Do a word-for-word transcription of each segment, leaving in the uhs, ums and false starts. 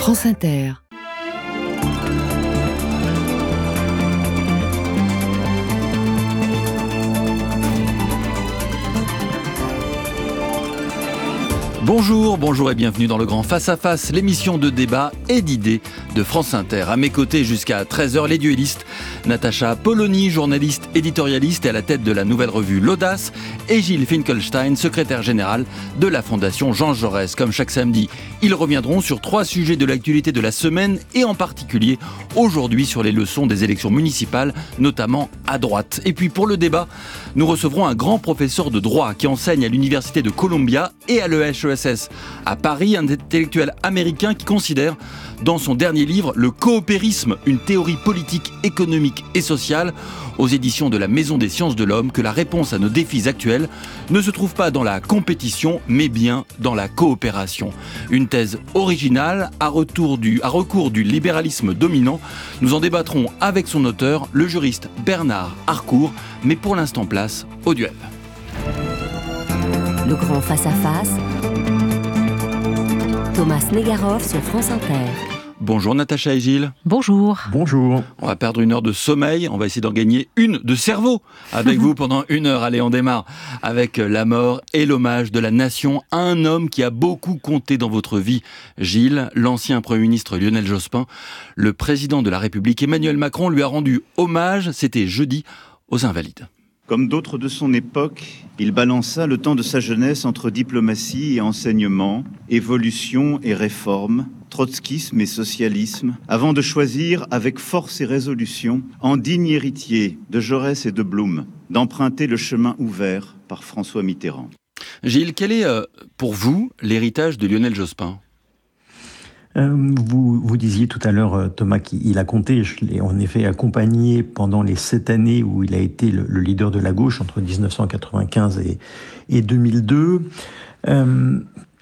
France Inter. Bonjour, bonjour et bienvenue dans le Grand Face à Face, l'émission de débat et d'idées de France Inter. À mes côtés jusqu'à treize heures, les duellistes, Natacha Polony, journaliste éditorialiste et à la tête de la nouvelle revue L'Audace, et Gilles Finkelstein, secrétaire général de la Fondation Jean Jaurès. Comme chaque samedi, ils reviendront sur trois sujets de l'actualité de la semaine et en particulier aujourd'hui sur les leçons des élections municipales, notamment à droite. Et puis pour le débat, nous recevrons un grand professeur de droit qui enseigne à l'université de Columbia et à l'E H E S à Paris, un intellectuel américain qui considère dans son dernier livre Le coopérisme, une théorie politique, économique et sociale, aux éditions de la Maison des sciences de l'homme, que la réponse à nos défis actuels ne se trouve pas dans la compétition, mais bien dans la coopération. Une thèse originale à, retour du, à recours du libéralisme dominant. Nous en débattrons avec son auteur, le juriste Bernard Harcourt, mais pour l'instant place au duel. Le Grand Face à Face, Thomas Negaroff sur France Inter. Bonjour Natacha et Gilles. Bonjour. Bonjour. On va perdre une heure de sommeil, on va essayer d'en gagner une de cerveau avec vous pendant une heure. Allez, on démarre avec la mort et l'hommage de la nation à un homme qui a beaucoup compté dans votre vie, Gilles, l'ancien Premier ministre Lionel Jospin. Le président de la République Emmanuel Macron lui a rendu hommage, c'était jeudi, aux Invalides. Comme d'autres de son époque, il balança le temps de sa jeunesse entre diplomatie et enseignement, évolution et réforme, trotskisme et socialisme, avant de choisir avec force et résolution, en digne héritier de Jaurès et de Blum, d'emprunter le chemin ouvert par François Mitterrand. Gilles, quel est euh, pour vous l'héritage de Lionel Jospin ? Euh, vous, vous disiez tout à l'heure, Thomas, qu'il a compté. Je l'ai en effet accompagné pendant les sept années où il a été le, le leader de la gauche, entre dix-neuf cent quatre-vingt-quinze et, et deux mille deux. Euh,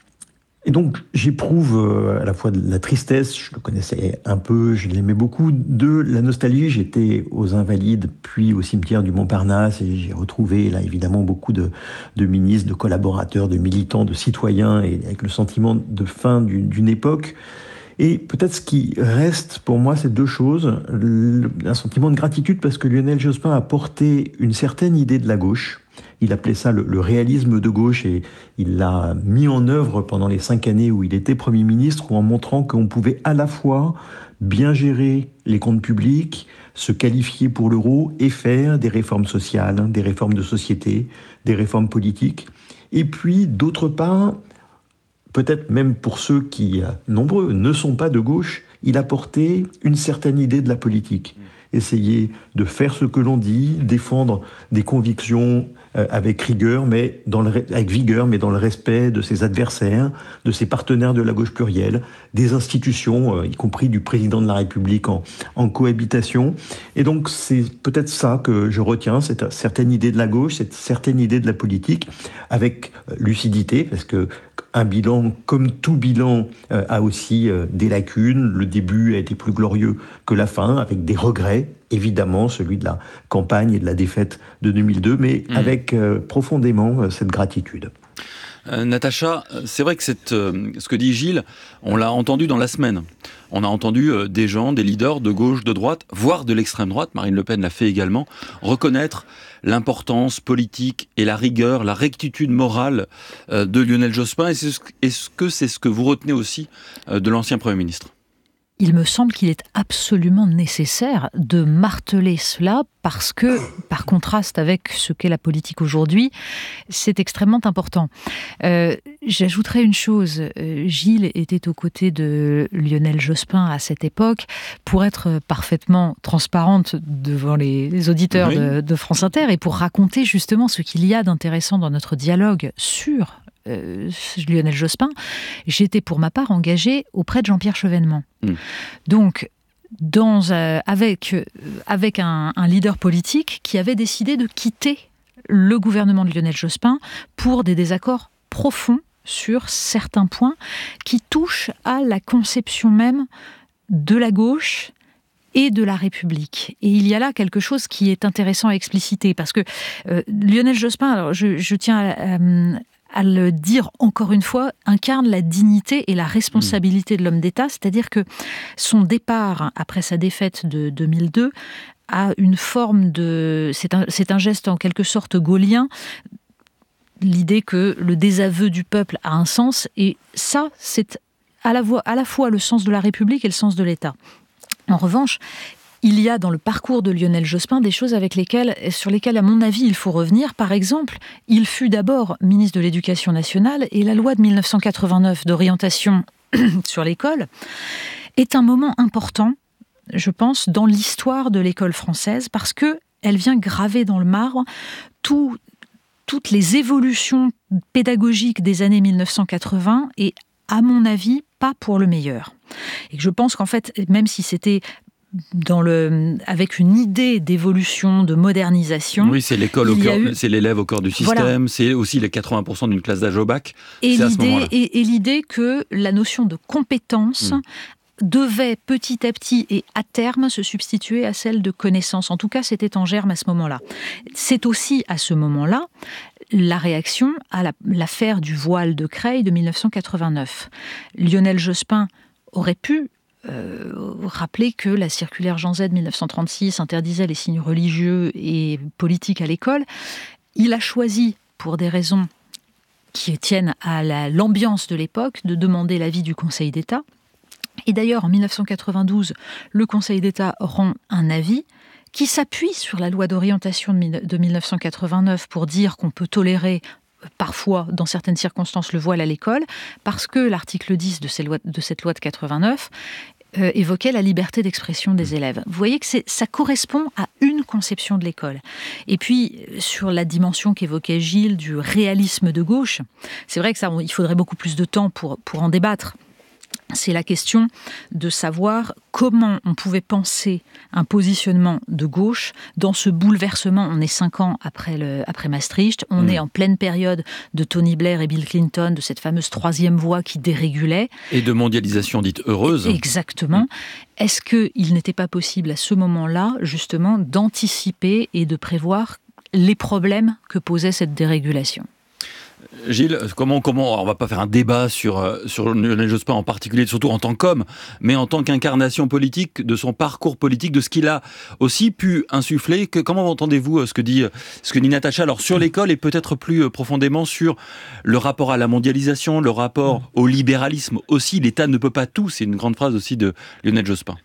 et donc, j'éprouve euh, à la fois de la tristesse, je le connaissais un peu, je l'aimais beaucoup, de la nostalgie. J'étais aux Invalides, puis au cimetière du Montparnasse, et j'ai retrouvé là évidemment beaucoup de, de ministres, de collaborateurs, de militants, de citoyens, et avec le sentiment de fin d'une, d'une époque. Et peut-être ce qui reste pour moi, c'est deux choses. Un sentiment de gratitude parce que Lionel Jospin a porté une certaine idée de la gauche. Il appelait ça le, le réalisme de gauche et il l'a mis en œuvre pendant les cinq années où il était Premier ministre, en montrant qu'on pouvait à la fois bien gérer les comptes publics, se qualifier pour l'euro et faire des réformes sociales, des réformes de société, des réformes politiques. Et puis, d'autre part, peut-être même pour ceux qui, nombreux, ne sont pas de gauche, il a porté une certaine idée de la politique. Essayer de faire ce que l'on dit, défendre des convictions euh, avec rigueur, mais dans le, avec vigueur, mais dans le respect de ses adversaires, de ses partenaires de la gauche plurielle, des institutions, euh, y compris du président de la République en, en cohabitation. Et donc c'est peut-être ça que je retiens, cette certaine idée de la gauche, cette certaine idée de la politique, avec lucidité, parce que un bilan, comme tout bilan, euh, a aussi euh, des lacunes. Le début a été plus glorieux que la fin, avec des regrets, évidemment, celui de la campagne et de la défaite de deux mille deux, mais mmh. avec euh, profondément euh, cette gratitude. Euh, Natacha, c'est vrai que cette, euh, ce que dit Gilles, on l'a entendu dans la semaine. On a entendu euh, des gens, des leaders de gauche, de droite, voire de l'extrême droite, Marine Le Pen l'a fait également, reconnaître l'importance politique et la rigueur, la rectitude morale euh, de Lionel Jospin. Est-ce, est-ce que c'est ce que vous retenez aussi euh, de l'ancien Premier ministre ? Il me semble qu'il est absolument nécessaire de marteler cela parce que, par contraste avec ce qu'est la politique aujourd'hui, c'est extrêmement important. Euh, j'ajouterais une chose. Gilles était aux côtés de Lionel Jospin à cette époque. Pour être parfaitement transparente devant les, les auditeurs oui. de, de France Inter et pour raconter justement ce qu'il y a d'intéressant dans notre dialogue sur Euh, Lionel Jospin, j'étais pour ma part engagée auprès de Jean-Pierre Chevènement. Mmh. Donc, dans, euh, avec, euh, avec un, un leader politique qui avait décidé de quitter le gouvernement de Lionel Jospin pour des désaccords profonds sur certains points qui touchent à la conception même de la gauche et de la République. Et il y a là quelque chose qui est intéressant à expliciter, parce que euh, Lionel Jospin, alors je, je tiens à, à le dire encore une fois, incarne la dignité et la responsabilité de l'homme d'État, c'est-à-dire que son départ après sa défaite de deux mille deux a une forme de... C'est un, c'est un geste en quelque sorte gaullien, l'idée que le désaveu du peuple a un sens, et ça, c'est à la, voie, à la fois le sens de la République et le sens de l'État. En revanche, il y a dans le parcours de Lionel Jospin des choses avec lesquelles, sur lesquelles, à mon avis, il faut revenir. Par exemple, il fut d'abord ministre de l'Éducation nationale, et la loi de mille neuf cent quatre-vingt-neuf d'orientation sur l'école est un moment important, je pense, dans l'histoire de l'école française, parce qu'elle vient graver dans le marbre tout, toutes les évolutions pédagogiques des années mille neuf cent quatre-vingts, et à mon avis, pas pour le meilleur. Et je pense qu'en fait, même si c'était dans le, avec une idée d'évolution, de modernisation. Oui, c'est l'école au cœur, eu... c'est l'élève au cœur du système, voilà. C'est aussi les quatre-vingts pour cent d'une classe d'âge au bac. Et, c'est à l'idée, ce moment-là. Et, et l'idée que la notion de compétence mmh. devait petit à petit et à terme se substituer à celle de connaissance. En tout cas, c'était en germe à ce moment-là. C'est aussi à ce moment-là la réaction à la, l'affaire du voile de Creil de mille neuf cent quatre-vingt-neuf. Lionel Jospin aurait pu Euh, rappeler que la circulaire Jean Z mille neuf cent trente-six interdisait les signes religieux et politiques à l'école. Il a choisi, pour des raisons qui tiennent à la, l'ambiance de l'époque, de demander l'avis du Conseil d'État. Et d'ailleurs, en mille neuf cent quatre-vingt-douze, le Conseil d'État rend un avis qui s'appuie sur la loi d'orientation de mille neuf cent quatre-vingt-neuf pour dire qu'on peut tolérer parfois, dans certaines circonstances, le voile à l'école, parce que l'article dix de, ces lois, de cette loi de quatre-vingt-neuf euh, évoquait la liberté d'expression des élèves. Vous voyez que c'est, ça correspond à une conception de l'école. Et puis, sur la dimension qu'évoquait Gilles du réalisme de gauche, c'est vrai que ça, il faudrait beaucoup plus de temps pour, pour en débattre. C'est la question de savoir comment on pouvait penser un positionnement de gauche dans ce bouleversement. On est cinq ans après, le, après Maastricht, on mmh. est en pleine période de Tony Blair et Bill Clinton, de cette fameuse troisième voie qui dérégulait. Et de mondialisation dite heureuse. Exactement. Mmh. Est-ce qu'il n'était pas possible à ce moment-là, justement, d'anticiper et de prévoir les problèmes que posait cette dérégulation ? Gilles, comment, comment, on ne va pas faire un débat sur, sur Lionel Jospin en particulier, surtout en tant qu'homme, mais en tant qu'incarnation politique de son parcours politique, de ce qu'il a aussi pu insuffler. Que, comment entendez-vous ce que dit, ce que dit Natacha alors sur l'école et peut-être plus profondément sur le rapport à la mondialisation, le rapport au libéralisme aussi. L'État ne peut pas tout, c'est une grande phrase aussi de Lionel Jospin.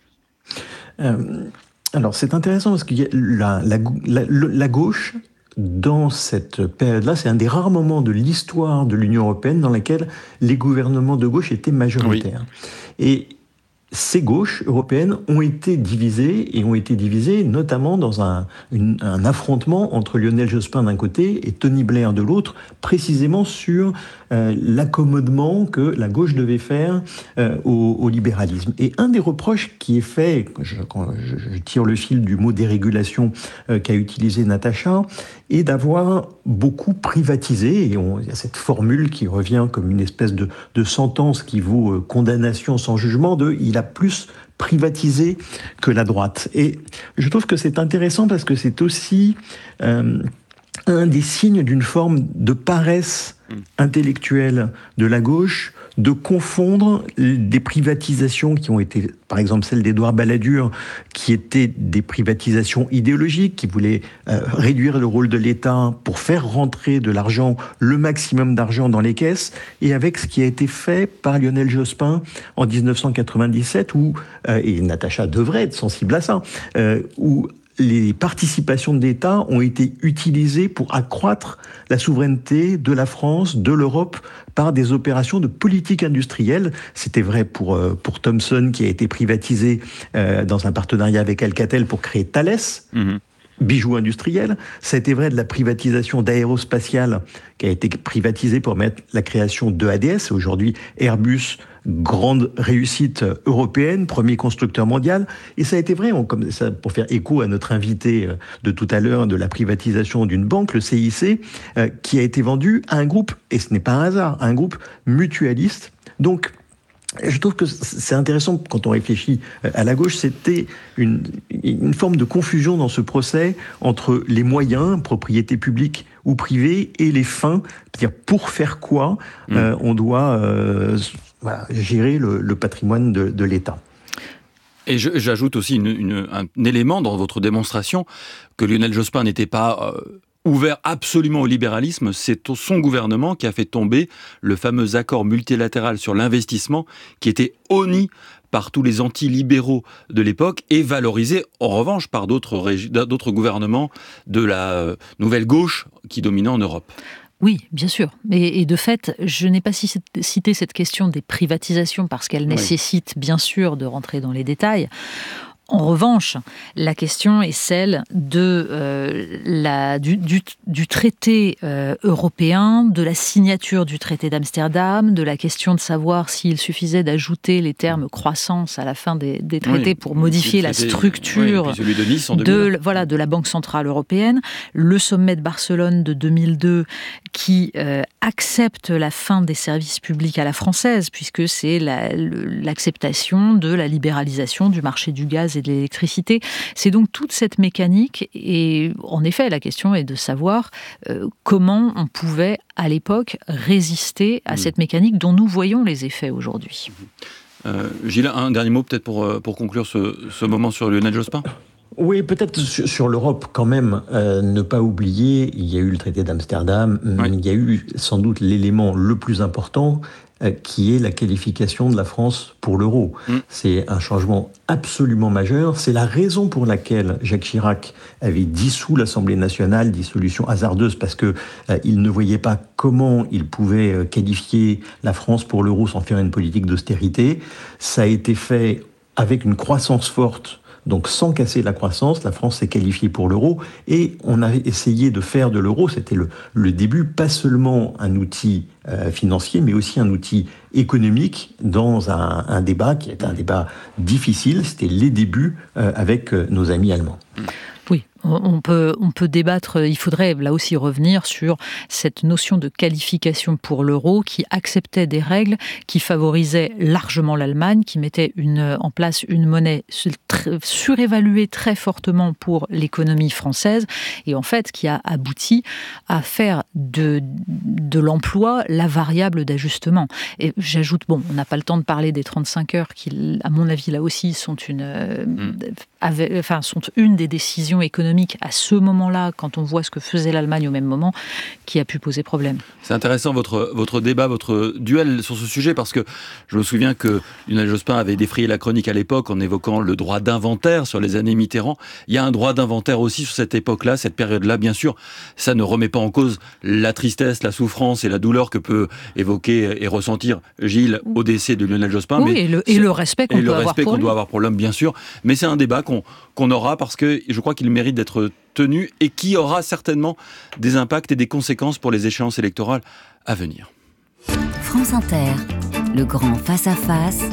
Euh, alors c'est intéressant parce que la, la, la, la gauche, dans cette période-là, c'est un des rares moments de l'histoire de l'Union européenne dans laquelle les gouvernements de gauche étaient majoritaires. Oui. Et ces gauches européennes ont été divisées, et ont été divisées notamment dans un, une, un affrontement entre Lionel Jospin d'un côté et Tony Blair de l'autre, précisément sur euh, l'accommodement que la gauche devait faire euh, au, au libéralisme. Et un des reproches qui est fait, je, quand je, je tire le fil du mot dérégulation euh, qu'a utilisé Natacha, est d'avoir beaucoup privatisé, et on, il y a cette formule qui revient comme une espèce de, de sentence qui vaut euh, condamnation sans jugement, de il a plus privatisé que la droite. Et je trouve que c'est intéressant parce que c'est aussi euh, un des signes d'une forme de paresse intellectuelle de la gauche, de confondre des privatisations qui ont été, par exemple celle d'Édouard Balladur, qui étaient des privatisations idéologiques, qui voulaient euh, réduire le rôle de l'État pour faire rentrer de l'argent, le maximum d'argent dans les caisses, et avec ce qui a été fait par Lionel Jospin en dix-neuf cent quatre-vingt-dix-sept, où, euh, et Natacha devrait être sensible à ça, euh, où les participations de l'État ont été utilisées pour accroître la souveraineté de la France, de l'Europe, par des opérations de politique industrielle. C'était vrai pour, euh, pour Thomson, qui a été privatisé euh, dans un partenariat avec Alcatel pour créer Thales. Mmh. Bijoux industriels. Ça a été vrai de la privatisation d'Aérospatiale, qui a été privatisée pour mettre la création de A D S. Aujourd'hui, Airbus, grande réussite européenne, premier constructeur mondial. Et ça a été vrai, on, comme ça, pour faire écho à notre invité de tout à l'heure, de la privatisation d'une banque, le C I C, euh, qui a été vendu à un groupe, et ce n'est pas un hasard, un groupe mutualiste. Donc, Je trouve que c'est intéressant quand on réfléchit à la gauche, c'était une, une forme de confusion dans ce procès entre les moyens, propriété publique ou privée, et les fins, c'est-à-dire pour faire quoi mmh. euh, on doit euh, voilà, gérer le, le patrimoine de, de l'État. Et je, j'ajoute aussi une, une, un, un élément dans votre démonstration, que Lionel Jospin n'était pas... Euh, ouvert absolument au libéralisme, c'est son gouvernement qui a fait tomber le fameux accord multilatéral sur l'investissement qui était honni par tous les anti-libéraux de l'époque et valorisé en revanche par d'autres, régi- d'autres gouvernements de la euh, nouvelle gauche qui dominait en Europe. Oui, bien sûr. Et, et de fait, je n'ai pas cité cette question des privatisations parce qu'elle oui. nécessite bien sûr de rentrer dans les détails. En revanche, la question est celle de, euh, la, du, du, du traité euh, européen, de la signature du traité d'Amsterdam, de la question de savoir s'il suffisait d'ajouter les termes croissance à la fin des, des traités oui, pour modifier traité, la structure oui, celui de, Nice en de, voilà, de la Banque Centrale Européenne, le sommet de Barcelone de deux mille deux qui euh, accepte la fin des services publics à la française, puisque c'est la, l'acceptation de la libéralisation du marché du gaz et de l'électricité. C'est donc toute cette mécanique et en effet la question est de savoir euh, comment on pouvait à l'époque résister à mmh. cette mécanique dont nous voyons les effets aujourd'hui. Euh, Gilles, un dernier mot peut-être pour, pour conclure ce, ce moment sur Lionel Jospin ? Oui, peut-être sur, sur l'Europe quand même, euh, ne pas oublier, il y a eu le traité d'Amsterdam, oui. il y a eu sans doute l'élément le plus important qui est la qualification de la France pour l'euro. Mmh. C'est un changement absolument majeur. C'est la raison pour laquelle Jacques Chirac avait dissous l'Assemblée nationale, dissolution hasardeuse, parce que euh, il ne voyait pas comment il pouvait euh, qualifier la France pour l'euro sans faire une politique d'austérité. Ça a été fait avec une croissance forte. Donc sans casser la croissance, la France s'est qualifiée pour l'euro et on avait essayé de faire de l'euro, c'était le, le début, pas seulement un outil euh, financier, mais aussi un outil économique dans un, un débat qui est un débat difficile, c'était les débuts euh, avec euh, nos amis allemands. Oui, on peut, on peut débattre, il faudrait là aussi revenir sur cette notion de qualification pour l'euro qui acceptait des règles qui favorisaient largement l'Allemagne, qui mettait une, en place une monnaie surévaluée très fortement pour l'économie française et en fait qui a abouti à faire de, de l'emploi la variable d'ajustement. Et j'ajoute, bon, on n'a pas le temps de parler des trente-cinq heures qui, à mon avis, là aussi sont une, mmh. avait, enfin, sont une des décisions économique à ce moment-là, quand on voit ce que faisait l'Allemagne au même moment, qui a pu poser problème. C'est intéressant votre, votre débat, votre duel sur ce sujet, parce que je me souviens que Lionel Jospin avait défrayé la chronique à l'époque en évoquant le droit d'inventaire sur les années Mitterrand. Il y a un droit d'inventaire aussi sur cette époque-là, cette période-là, bien sûr. Ça ne remet pas en cause la tristesse, la souffrance et la douleur que peut évoquer et ressentir Gilles au décès de Lionel Jospin. Oui, mais et, le, et le respect qu'on, et peut le avoir, respect pour qu'on lui. doit avoir pour l'homme, bien sûr. Mais c'est un débat qu'on, qu'on aura parce que je crois qu'il mérite d'être tenu et qui aura certainement des impacts et des conséquences pour les échéances électorales à venir. France Inter, le grand face-à-face,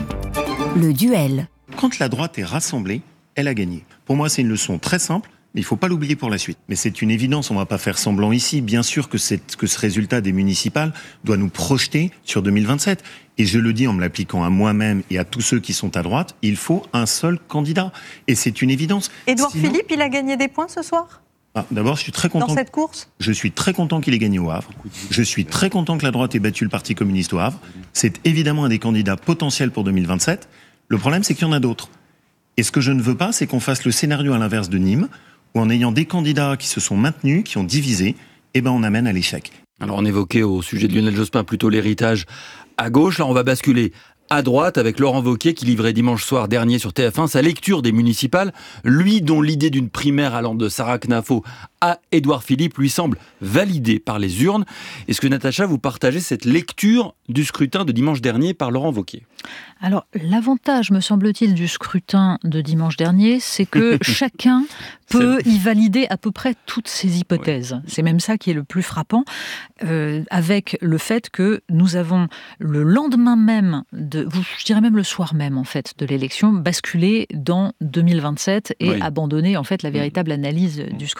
le duel. Quand la droite est rassemblée, elle a gagné. Pour moi, c'est une leçon très simple, mais il ne faut pas l'oublier pour la suite. Mais c'est une évidence, on ne va pas faire semblant ici. Bien sûr que, cette, que ce résultat des municipales doit nous projeter sur deux mille vingt-sept. Et je le dis en me l'appliquant à moi-même et à tous ceux qui sont à droite, il faut un seul candidat. Et c'est une évidence. Édouard Sinon... Philippe, il a gagné des points ce soir ? Ah, d'abord, je suis très content. Dans cette course ? Je suis très content qu'il ait gagné au Havre. Je suis très content que la droite ait battu le Parti communiste au Havre. C'est évidemment un des candidats potentiels pour deux mille vingt-sept. Le problème, c'est qu'il y en a d'autres. Et ce que je ne veux pas, c'est qu'on fasse le scénario à l'inverse de Nîmes, où en ayant des candidats qui se sont maintenus, qui ont divisé, eh ben on amène à l'échec. Alors on évoquait au sujet de Lionel Jospin plutôt l'héritage à gauche. Là, on va basculer à droite avec Laurent Wauquiez qui livrait dimanche soir dernier sur T F un sa lecture des municipales. Lui dont l'idée d'une primaire allant de Sarah Knafo à Édouard Philippe lui semble validée par les urnes. Est-ce que Natacha, vous partagez cette lecture du scrutin de dimanche dernier par Laurent Wauquiez ? Alors, l'avantage, me semble-t-il, du scrutin de dimanche dernier, c'est que chacun peut y valider à peu près toutes ses hypothèses. Oui. C'est même ça qui est le plus frappant, euh, avec le fait que nous avons le lendemain même, de, je dirais même le soir même, en fait, de l'élection, basculé dans deux mille vingt-sept et oui. abandonné, en fait, la véritable analyse du scrutin.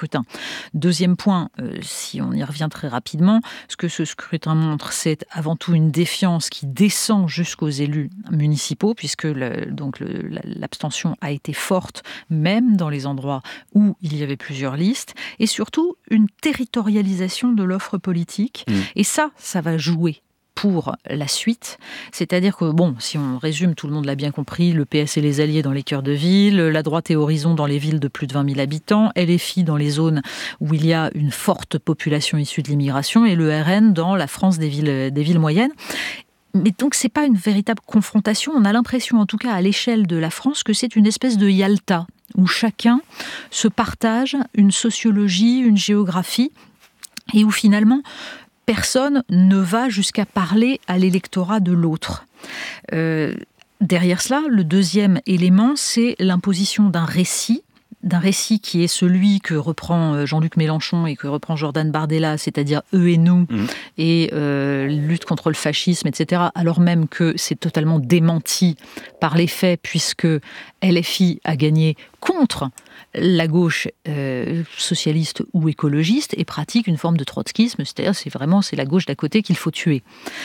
Deuxième point, euh, si on y revient très rapidement, ce que ce scrutin montre, c'est avant tout une défiance qui descend jusqu'aux élus municipaux, puisque le, donc le, l'abstention a été forte, même dans les endroits où il y avait plusieurs listes, et surtout une territorialisation de l'offre politique. Mmh. Et ça, ça va jouer pour la suite. C'est-à-dire que, bon, si on résume, tout le monde l'a bien compris, le P S et les alliés dans les cœurs de ville, la droite et Horizon dans les villes de plus de vingt mille habitants, L F I dans les zones où il y a une forte population issue de l'immigration, et le R N dans la France des villes, des villes moyennes. Mais donc, c'est pas une véritable confrontation. On a l'impression, en tout cas à l'échelle de la France, que c'est une espèce de Yalta, où chacun se partage une sociologie, une géographie, et où finalement, personne ne va jusqu'à parler à l'électorat de l'autre. Euh, derrière cela, le deuxième élément, c'est l'imposition d'un récit, d'un récit qui est celui que reprend Jean-Luc Mélenchon et que reprend Jordan Bardella, c'est-à-dire eux et nous, mmh. et euh, lutte contre le fascisme, et cetera, alors même que c'est totalement démenti par les faits, puisque L F I a gagné contre la gauche euh, socialiste ou écologiste et pratique une forme de trotskisme, c'est-à-dire c'est vraiment c'est la gauche d'à côté qu'il faut tuer.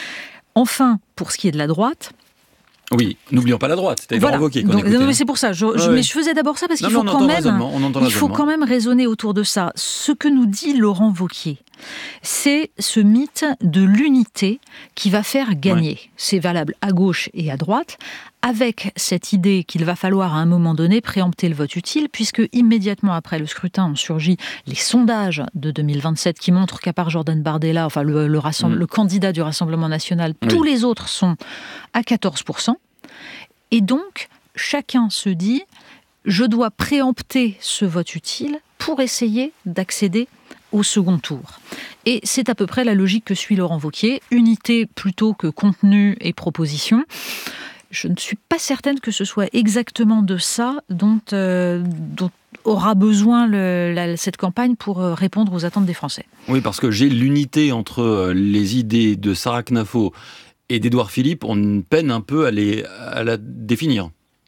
Enfin, pour ce qui est de la droite, oui, n'oublions pas la droite, c'était voilà. Édouard Wauquiez qu'on Donc, écoutait. Non, mais c'est pour ça, je, je, ouais. mais je faisais d'abord ça parce qu'il non, faut, non, quand même, on il faut quand même raisonner autour de ça. Ce que nous dit Laurent Wauquiez, c'est ce mythe de l'unité qui va faire gagner. Ouais. C'est valable à gauche et à droite, avec cette idée qu'il va falloir à un moment donné préempter le vote utile, puisque immédiatement après le scrutin ont surgi les sondages de deux mille vingt-sept qui montrent qu'à part Jordan Bardella, enfin le, le, rassemble, mmh. le candidat du Rassemblement national, oui. tous les autres sont à quatorze pour cent. Et donc, chacun se dit, je dois préempter ce vote utile pour essayer d'accéder au second tour. Et c'est à peu près la logique que suit Laurent Wauquiez, unité plutôt que contenu et proposition. Je ne suis pas certaine que ce soit exactement de ça dont, euh, dont aura besoin le, la, cette campagne pour répondre aux attentes des Français. Oui, parce que j'ai l'unité entre les idées de Sarah Knafo et d'Édouard Philippe, on peine un peu à, les, à la définir.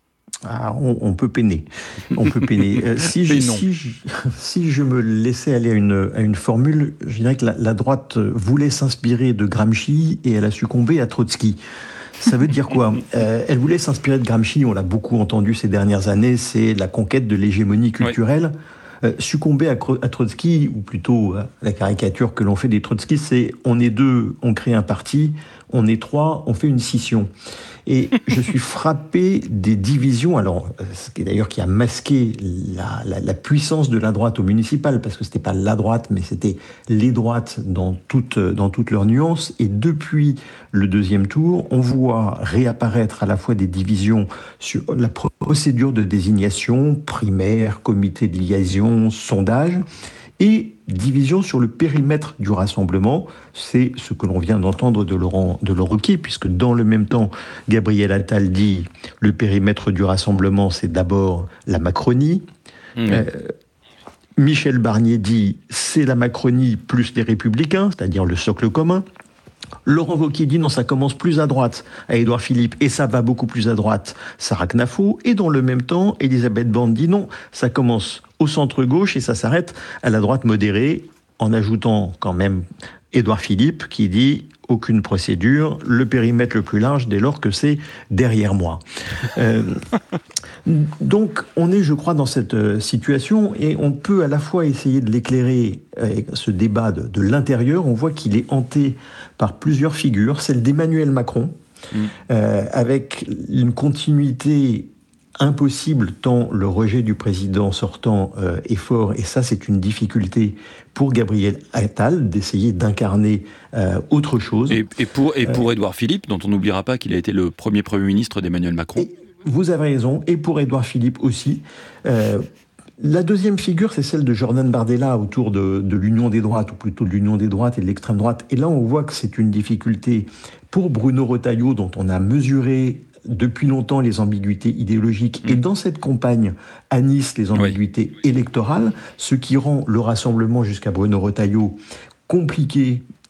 Ah, on, on peut peiner. On peut peiner. Euh, si, je, si, je, si je me laissais aller à une, à une formule, je dirais que la, la droite voulait s'inspirer de Gramsci et elle a succombé à Trotsky. Ça veut dire quoi ? euh, Elle voulait s'inspirer de Gramsci, on l'a beaucoup entendu ces dernières années, c'est la conquête de l'hégémonie culturelle. Oui. Euh, succomber à, à Trotsky, ou plutôt à la caricature que l'on fait des trotskistes, c'est on est deux, on crée un parti, on est trois, on fait une scission. Et je suis frappé des divisions, alors, ce qui est d'ailleurs qui a masqué la, la, la puissance de la droite au municipal, parce que c'était pas la droite, mais c'était les droites dans toutes, dans toutes leurs nuances. Et depuis le deuxième tour, on voit réapparaître à la fois des divisions sur la procédure de désignation, primaire, comité de liaison, sondage, et division sur le périmètre du rassemblement. C'est ce que l'on vient d'entendre de Laurent, de Laurent Wauquiez, puisque dans le même temps, Gabriel Attal dit le périmètre du rassemblement, c'est d'abord la Macronie. Mmh. Euh, Michel Barnier dit c'est la Macronie plus les Républicains, c'est-à-dire le socle commun. Laurent Wauquiez dit non, ça commence plus à droite à Édouard Philippe et ça va beaucoup plus à droite Sarah Knafo. Et dans le même temps, Elisabeth Borne dit non, ça commence au centre-gauche et ça s'arrête à la droite modérée, en ajoutant quand même Édouard Philippe qui dit aucune procédure, le périmètre le plus large dès lors que c'est derrière moi. euh, donc on est, je crois, dans cette situation et on peut à la fois essayer de l'éclairer avec ce débat de, de l'intérieur. On voit qu'il est hanté par plusieurs figures, celle d'Emmanuel Macron, mmh. euh, avec une continuité impossible tant le rejet du président sortant euh, est fort, et ça c'est une difficulté pour Gabriel Attal d'essayer d'incarner euh, autre chose. Et, et pour, et pour euh, Édouard Philippe, dont on n'oubliera pas qu'il a été le premier Premier ministre d'Emmanuel Macron. Vous avez raison, et pour Édouard Philippe aussi. Euh, la deuxième figure, c'est celle de Jordan Bardella autour de, de l'union des droites, ou plutôt de l'union des droites et de l'extrême droite. Et là, on voit que c'est une difficulté pour Bruno Retailleau, dont on a mesuré depuis longtemps les ambiguïtés idéologiques, mmh. et dans cette campagne à Nice, les ambiguïtés oui. électorales, ce qui rend le rassemblement jusqu'à Bruno Retailleau compliqué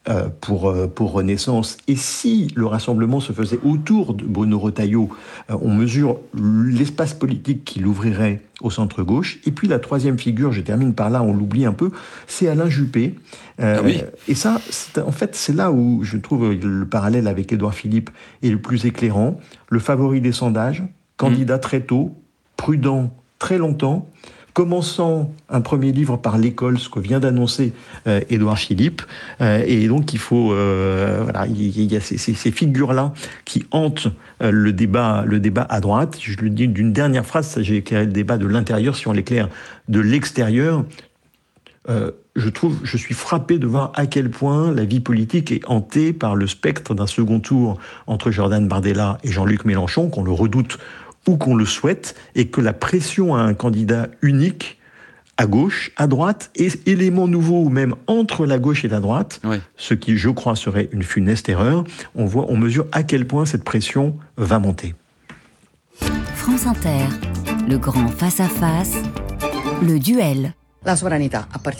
euh, pour, euh, pour Renaissance. Et si le rassemblement se faisait autour de Bruno Retailleau, euh, on mesure l'espace politique qu'il ouvrirait au centre-gauche. Et puis la troisième figure, je termine par là, on l'oublie un peu, c'est Alain Juppé. Euh, ah oui. Et ça, c'est, en fait, c'est là où je trouve le parallèle avec Édouard Philippe est le plus éclairant. Le favori des sondages, candidat mmh. très tôt, prudent très longtemps, commençant un premier livre par l'école, ce que vient d'annoncer euh, Édouard Philippe. Euh, et donc, il faut... Euh, voilà, il y, y a ces, ces, ces figures-là qui hantent euh, le, débat, le débat à droite. Je le dis d'une dernière phrase, j'ai éclairé le débat de l'intérieur, si on l'éclaire de l'extérieur. Euh, je trouve, je suis frappé de voir à quel point la vie politique est hantée par le spectre d'un second tour entre Jordan Bardella et Jean-Luc Mélenchon, qu'on le redoute ou qu'on le souhaite, et que la pression à un candidat unique, à gauche, à droite, est élément nouveau, ou même entre la gauche et la droite, oui. ce qui, je crois, serait une funeste erreur. On voit, on mesure à quel point cette pression va monter. France Inter, le grand face-à-face, le duel. La souveraineté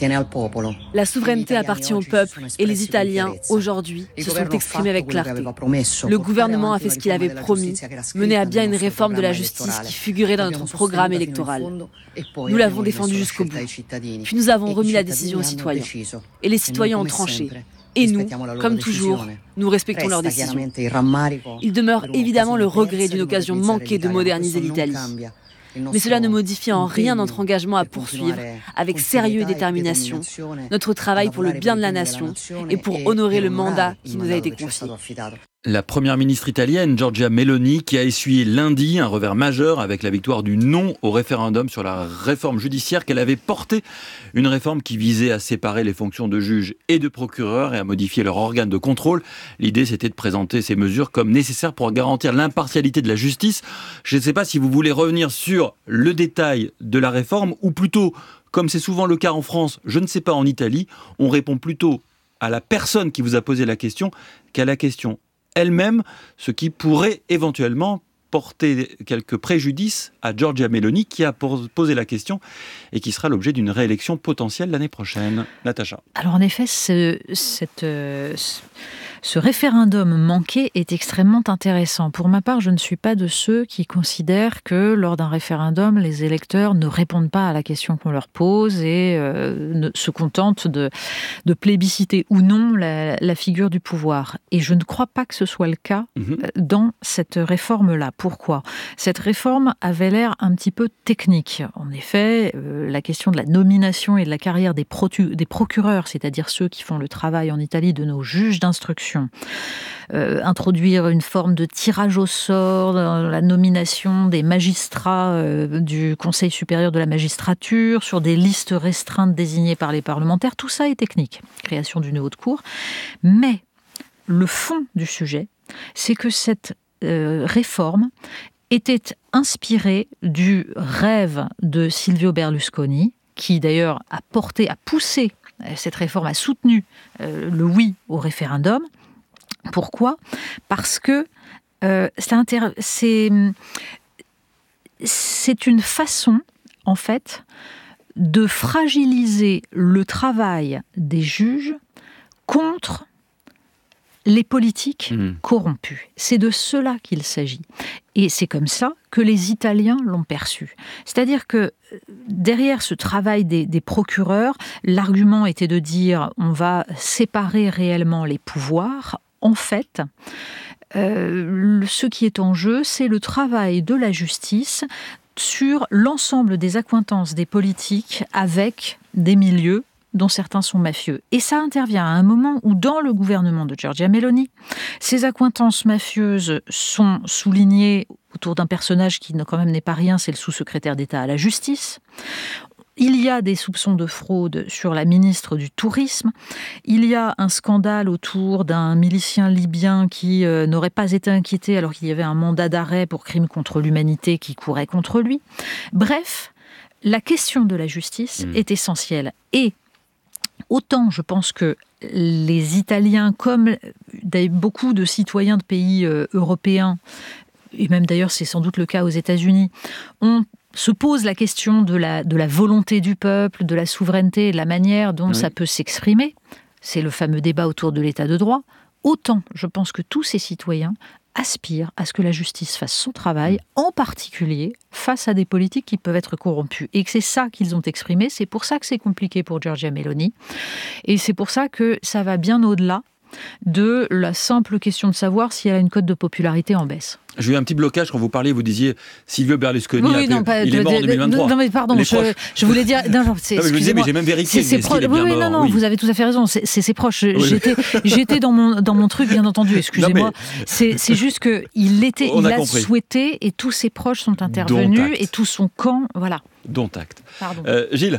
appartient au peuple et les Italiens, aujourd'hui, se sont exprimés avec clarté. Le gouvernement a fait ce qu'il avait promis, mené à bien une réforme de la justice qui figurait dans notre programme électoral. Nous l'avons défendu jusqu'au bout. Puis nous avons remis la décision aux citoyens. Et les citoyens ont tranché. Et nous, comme toujours, nous respectons leurs décisions. Il demeure évidemment le regret d'une occasion manquée de moderniser l'Italie. Mais cela ne modifie en rien notre engagement à poursuivre, avec sérieux et détermination, notre travail pour le bien de la nation et pour honorer le mandat qui nous a été confié. La première ministre italienne, Giorgia Meloni, qui a essuyé lundi un revers majeur avec la victoire du non au référendum sur la réforme judiciaire qu'elle avait portée. Une réforme qui visait à séparer les fonctions de juge et de procureur et à modifier leur organe de contrôle. L'idée, c'était de présenter ces mesures comme nécessaires pour garantir l'impartialité de la justice. Je ne sais pas si vous voulez revenir sur le détail de la réforme ou plutôt, comme c'est souvent le cas en France, je ne sais pas en Italie, on répond plutôt à la personne qui vous a posé la question qu'à la question elle-même, ce qui pourrait éventuellement porter quelques préjudices à Giorgia Meloni qui a posé la question et qui sera l'objet d'une réélection potentielle l'année prochaine. Natacha. Alors en effet, ce, cette, euh, ce référendum manqué est extrêmement intéressant. Pour ma part, je ne suis pas de ceux qui considèrent que lors d'un référendum, les électeurs ne répondent pas à la question qu'on leur pose et euh, ne, se contentent de, de plébisciter ou non la, la figure du pouvoir. Et je ne crois pas que ce soit le cas mmh. dans cette réforme-là. Pourquoi ? Cette réforme avait l'air un petit peu technique. En effet, euh, la question de la nomination et de la carrière des, protu- des procureurs, c'est-à-dire ceux qui font le travail en Italie de nos juges d'instruction, euh, introduire une forme de tirage au sort dans la nomination des magistrats euh, du Conseil supérieur de la magistrature, sur des listes restreintes désignées par les parlementaires, tout ça est technique. Création d'une haute cour. Mais le fond du sujet, c'est que cette Euh, réforme était inspirée du rêve de Silvio Berlusconi, qui d'ailleurs a porté, a poussé cette réforme, a soutenu euh, le oui au référendum. Pourquoi ? Parce que euh, c'est, intér- c'est, c'est une façon, en fait, de fragiliser le travail des juges contre les politiques mmh. corrompus. C'est de cela qu'il s'agit. Et c'est comme ça que les Italiens l'ont perçu. C'est-à-dire que derrière ce travail des, des procureurs, l'argument était de dire on va séparer réellement les pouvoirs. En fait, euh, ce qui est en jeu, c'est le travail de la justice sur l'ensemble des accointances des politiques avec des milieux dont certains sont mafieux. Et ça intervient à un moment où, dans le gouvernement de Giorgia Meloni, ces accointances mafieuses sont soulignées autour d'un personnage qui quand même n'est pas rien, c'est le sous-secrétaire d'État à la justice. Il y a des soupçons de fraude sur la ministre du Tourisme. Il y a un scandale autour d'un milicien libyen qui euh, n'aurait pas été inquiété alors qu'il y avait un mandat d'arrêt pour crime contre l'humanité qui courait contre lui. Bref, la question de la justice mmh. est essentielle. Et autant je pense que les Italiens, comme beaucoup de citoyens de pays euh, européens, et même d'ailleurs c'est sans doute le cas aux États-Unis, on se pose la question de la, de la volonté du peuple, de la souveraineté et de la manière dont oui. ça peut s'exprimer. c'est le fameux débat autour de l'état de droit, autant je pense que tous ces citoyens aspirent à ce que la justice fasse son travail, en particulier face à des politiques qui peuvent être corrompus. Et que c'est ça qu'ils ont exprimé. C'est pour ça que c'est compliqué pour Giorgia Meloni. Et c'est pour ça que ça va bien au-delà de la simple question de savoir si elle a une cote de popularité en baisse. J'ai eu un petit blocage quand vous parliez, vous disiez Silvio Berlusconi, oui, non, pas, il est mort en deux mille vingt-trois. Non mais pardon, je, je voulais dire... Non, non, c'est, non, mais je vous disais, mais j'ai même vérifié, c'est, mais c'est pro- est-ce qu'il est bien oui, mort, non, non, oui. vous avez tout à fait raison, c'est, c'est ses proches. Oui. J'étais, j'étais dans, mon, dans mon truc, bien entendu, excusez-moi. Mais... C'est, c'est juste qu'il l'était, il a, a souhaité, et tous ses proches sont intervenus, et tout son camp, voilà. Dont acte. Pardon. Euh, Gilles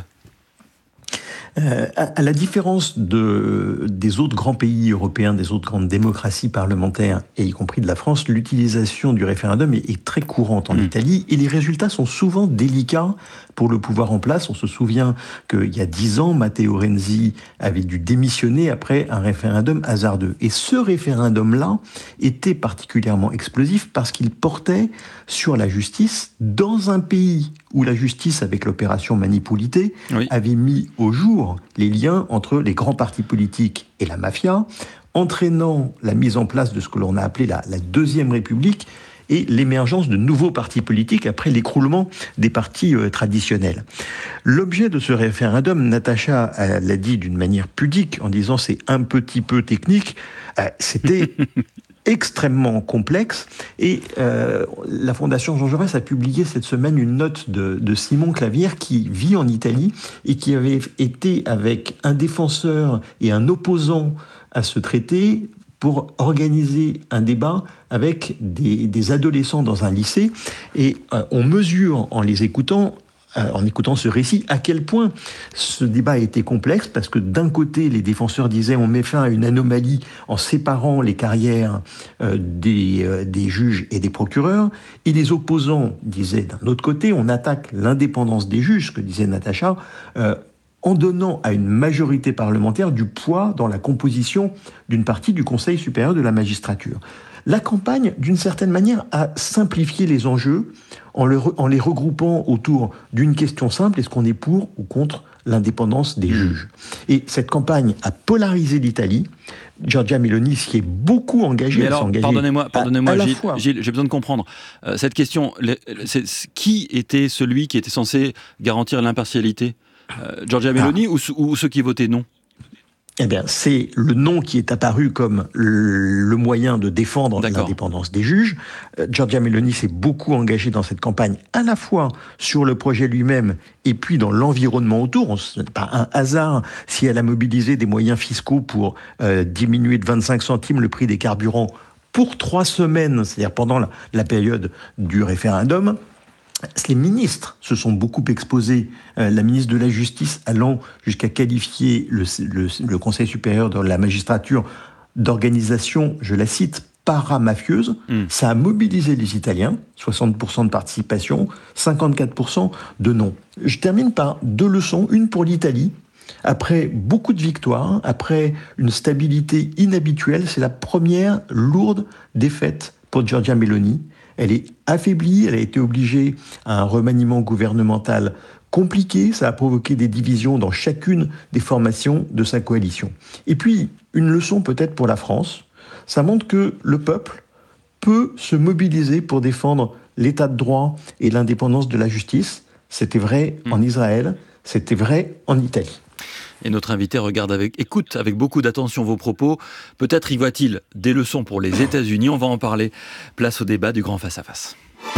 Euh, à, à la différence de, des autres grands pays européens, des autres grandes démocraties parlementaires, et y compris de la France, l'utilisation du référendum est, est très courante en mmh. Italie, et les résultats sont souvent délicats pour le pouvoir en place. On se souvient qu'il y a dix ans, Matteo Renzi avait dû démissionner après un référendum hasardeux. Et ce référendum-là était particulièrement explosif parce qu'il portait sur la justice dans un pays où la justice, avec l'opération Manipulité, oui. avait mis au jour les liens entre les grands partis politiques et la mafia, entraînant la mise en place de ce que l'on a appelé la, la Deuxième République et l'émergence de nouveaux partis politiques après l'écroulement des partis euh, traditionnels. L'objet de ce référendum, Natacha euh, l'a dit d'une manière pudique en disant c'est un petit peu technique, euh, c'était... extrêmement complexe, et euh, la Fondation Jean Jaurès a publié cette semaine une note de, de Simon Clavière qui vit en Italie et qui avait été avec un défenseur et un opposant à ce traité pour organiser un débat avec des, des adolescents dans un lycée, et euh, on mesure en les écoutant en écoutant ce récit, à quel point ce débat a été complexe, parce que d'un côté, les défenseurs disaient on met fin à une anomalie en séparant les carrières euh, des, euh, des juges et des procureurs, et les opposants disaient d'un autre côté on attaque l'indépendance des juges, ce que disait Natacha, euh, en donnant à une majorité parlementaire du poids dans la composition d'une partie du Conseil supérieur de la magistrature. La campagne, d'une certaine manière, a simplifié les enjeux en, le, en les regroupant autour d'une question simple, est-ce qu'on est pour ou contre l'indépendance des juges ? Et cette campagne a polarisé l'Italie. Giorgia Meloni s'y est beaucoup engagée. Mais alors, elle s'est engagée pardonnez-moi, pardonnez-moi à, à Gilles, fois. Gilles, j'ai besoin de comprendre. Euh, cette question, les, c'est, qui était celui qui était censé garantir l'impartialité ? euh, Giorgia Meloni ah. ou, ou ceux qui votaient non ? Eh bien, c'est le nom qui est apparu comme le moyen de défendre D'accord. l'indépendance des juges. Euh, Giorgia Meloni s'est beaucoup engagée dans cette campagne, à la fois sur le projet lui-même et puis dans l'environnement autour. Ce n'est pas un hasard si elle a mobilisé des moyens fiscaux pour euh, diminuer de vingt-cinq centimes le prix des carburants pour trois semaines, c'est-à-dire pendant la, la période du référendum. Les ministres se sont beaucoup exposés, euh, la ministre de la Justice allant jusqu'à qualifier le, le, le Conseil supérieur de la magistrature d'organisation, je la cite, paramafieuse. Mmh. Ça a mobilisé les Italiens, soixante pour cent de participation, cinquante-quatre pour cent de non. Je termine par deux leçons, une pour l'Italie. Après beaucoup de victoires, après une stabilité inhabituelle, c'est la première lourde défaite pour Giorgia Meloni. Elle est affaiblie, elle a été obligée à un remaniement gouvernemental compliqué, ça a provoqué des divisions dans chacune des formations de sa coalition. Et puis, une leçon peut-être pour la France, ça montre que le peuple peut se mobiliser pour défendre l'état de droit et l'indépendance de la justice. C'était vrai mmh. en Israël, c'était vrai en Italie. Et notre invité regarde avec, écoute avec beaucoup d'attention vos propos. Peut-être y voit-il des leçons pour les États-Unis. On va en parler. Place au débat du Grand Face-à-Face.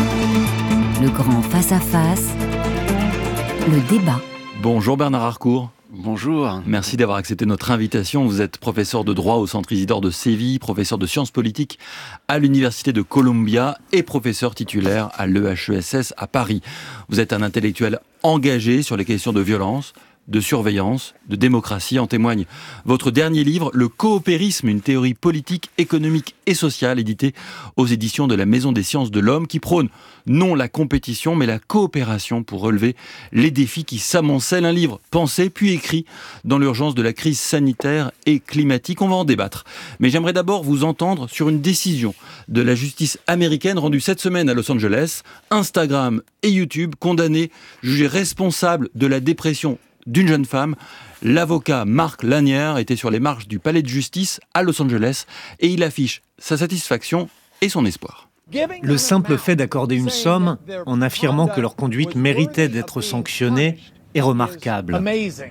Le Grand Face-à-Face, le débat. Bonjour Bernard Harcourt. Bonjour. Merci d'avoir accepté notre invitation. Vous êtes professeur de droit au Centre Isidore de Séville, professeur de sciences politiques à l'Université de Columbia et professeur titulaire à l'E H E S S à Paris. Vous êtes un intellectuel engagé sur les questions de violence, de surveillance, de démocratie. En témoigne votre dernier livre, Le coopérisme, une théorie politique, économique et sociale, édité aux éditions de la Maison des sciences de l'homme, qui prône non la compétition, mais la coopération pour relever les défis qui s'amoncellent. Un livre pensé puis écrit dans l'urgence de la crise sanitaire et climatique. On va en débattre. Mais j'aimerais d'abord vous entendre sur une décision de la justice américaine rendue cette semaine à Los Angeles. Instagram et YouTube condamnés, jugés responsables de la dépression d'une jeune femme. L'avocat Mark Lanier était sur les marches du palais de justice à Los Angeles et il affiche sa satisfaction et son espoir. Le simple fait d'accorder une somme en affirmant que leur conduite méritait d'être sanctionnée est remarquable.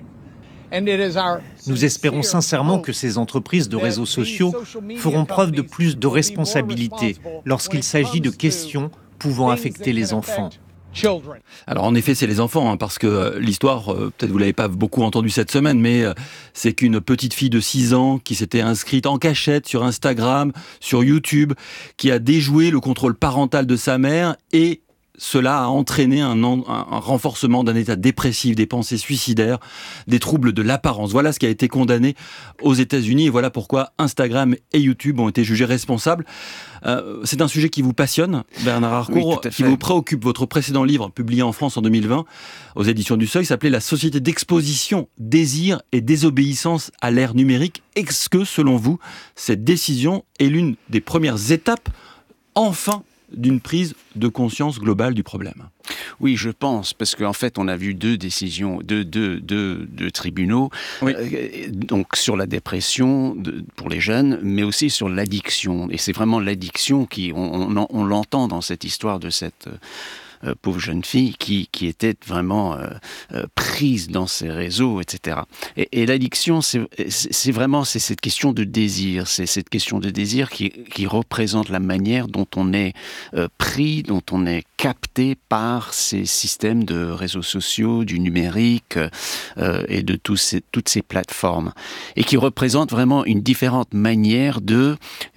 Nous espérons sincèrement que ces entreprises de réseaux sociaux feront preuve de plus de responsabilité lorsqu'il s'agit de questions pouvant affecter les enfants. Alors en effet c'est les enfants, hein, parce que euh, l'histoire, euh, peut-être vous l'avez pas beaucoup entendue cette semaine, mais euh, c'est qu'une petite fille de six ans qui s'était inscrite en cachette sur Instagram, sur YouTube, qui a déjoué le contrôle parental de sa mère et cela a entraîné un, un, un renforcement d'un état dépressif, des pensées suicidaires, des troubles de l'apparence. Voilà ce qui a été condamné aux États-Unis et voilà pourquoi Instagram et YouTube ont été jugés responsables. Euh, c'est un sujet qui vous passionne, Bernard Harcourt, oui, qui vous préoccupe. Votre précédent livre, publié en France en deux mille vingt, aux éditions du Seuil, s'appelait « La société d'exposition, désir et désobéissance à l'ère numérique ». Est-ce que, selon vous, cette décision est l'une des premières étapes, enfin, d'une prise de conscience globale du problème? Oui, je pense, parce qu'en fait, on a vu deux décisions, deux, deux, deux, deux tribunaux, oui. euh, donc sur la dépression de, pour les jeunes, mais aussi sur l'addiction. Et c'est vraiment l'addiction qui, on, on, on l'entend dans cette histoire de cette euh, pauvre jeune fille qui, qui était vraiment euh, euh, prise dans ses réseaux, et cetera. Et, et l'addiction, c'est, c'est vraiment c'est cette question de désir, c'est cette question de désir qui, qui représente la manière dont on est euh, pris, dont on est capté par ces systèmes de réseaux sociaux, du numérique euh, et de tous ces, toutes ces plateformes, et qui représente vraiment une différente manière de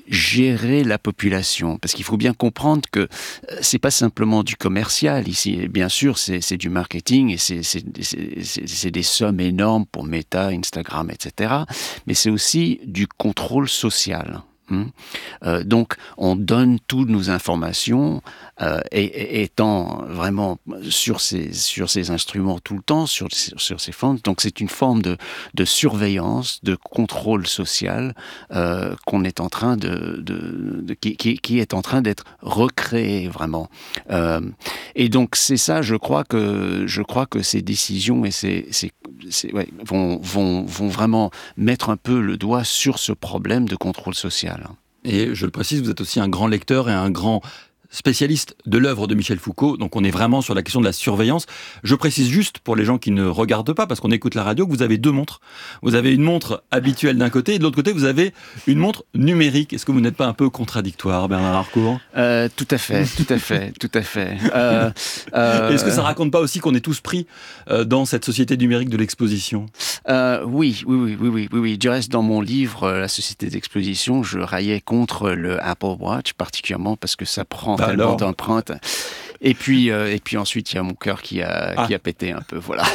gérer la population, parce qu'il faut bien comprendre que c'est pas simplement du commercial ici. Bien sûr, c'est, c'est du marketing et c'est, c'est, c'est, c'est, c'est des sommes énormes pour Meta, Instagram, et cetera. Mais c'est aussi du contrôle social. Hum. Euh, donc, on donne toutes nos informations, euh, et, et étant vraiment sur ces sur ces instruments tout le temps, sur sur ces formes. Donc, c'est une forme de de surveillance, de contrôle social euh, qu'on est en train de, de, de qui, qui qui est en train d'être recréé vraiment. Euh, et donc, c'est ça. Je crois que je crois que ces décisions et ces ces, ces ouais, vont vont vont vraiment mettre un peu le doigt sur ce problème de contrôle social. Et je le précise, vous êtes aussi un grand lecteur et un grand spécialiste de l'œuvre de Michel Foucault, donc on est vraiment sur la question de la surveillance. Je précise juste pour les gens qui ne regardent pas, parce qu'on écoute la radio, que vous avez deux montres. Vous avez une montre habituelle d'un côté, et de l'autre côté, vous avez une montre numérique. Est-ce que vous n'êtes pas un peu contradictoire, Bernard Harcourt ? euh, Tout à fait, tout à fait, tout à fait. Euh, euh, Est-ce que ça raconte pas aussi qu'on est tous pris euh, dans cette société numérique de l'exposition ? euh, oui, oui, oui, oui, oui, oui, oui. Du reste, dans mon livre, La société d'exposition, je raillais contre le Apple Watch, particulièrement parce que ça prend bah tellement alors. d'empreintes. Et puis, euh, et puis ensuite, il y a mon cœur qui a, ah. qui a pété un peu, voilà.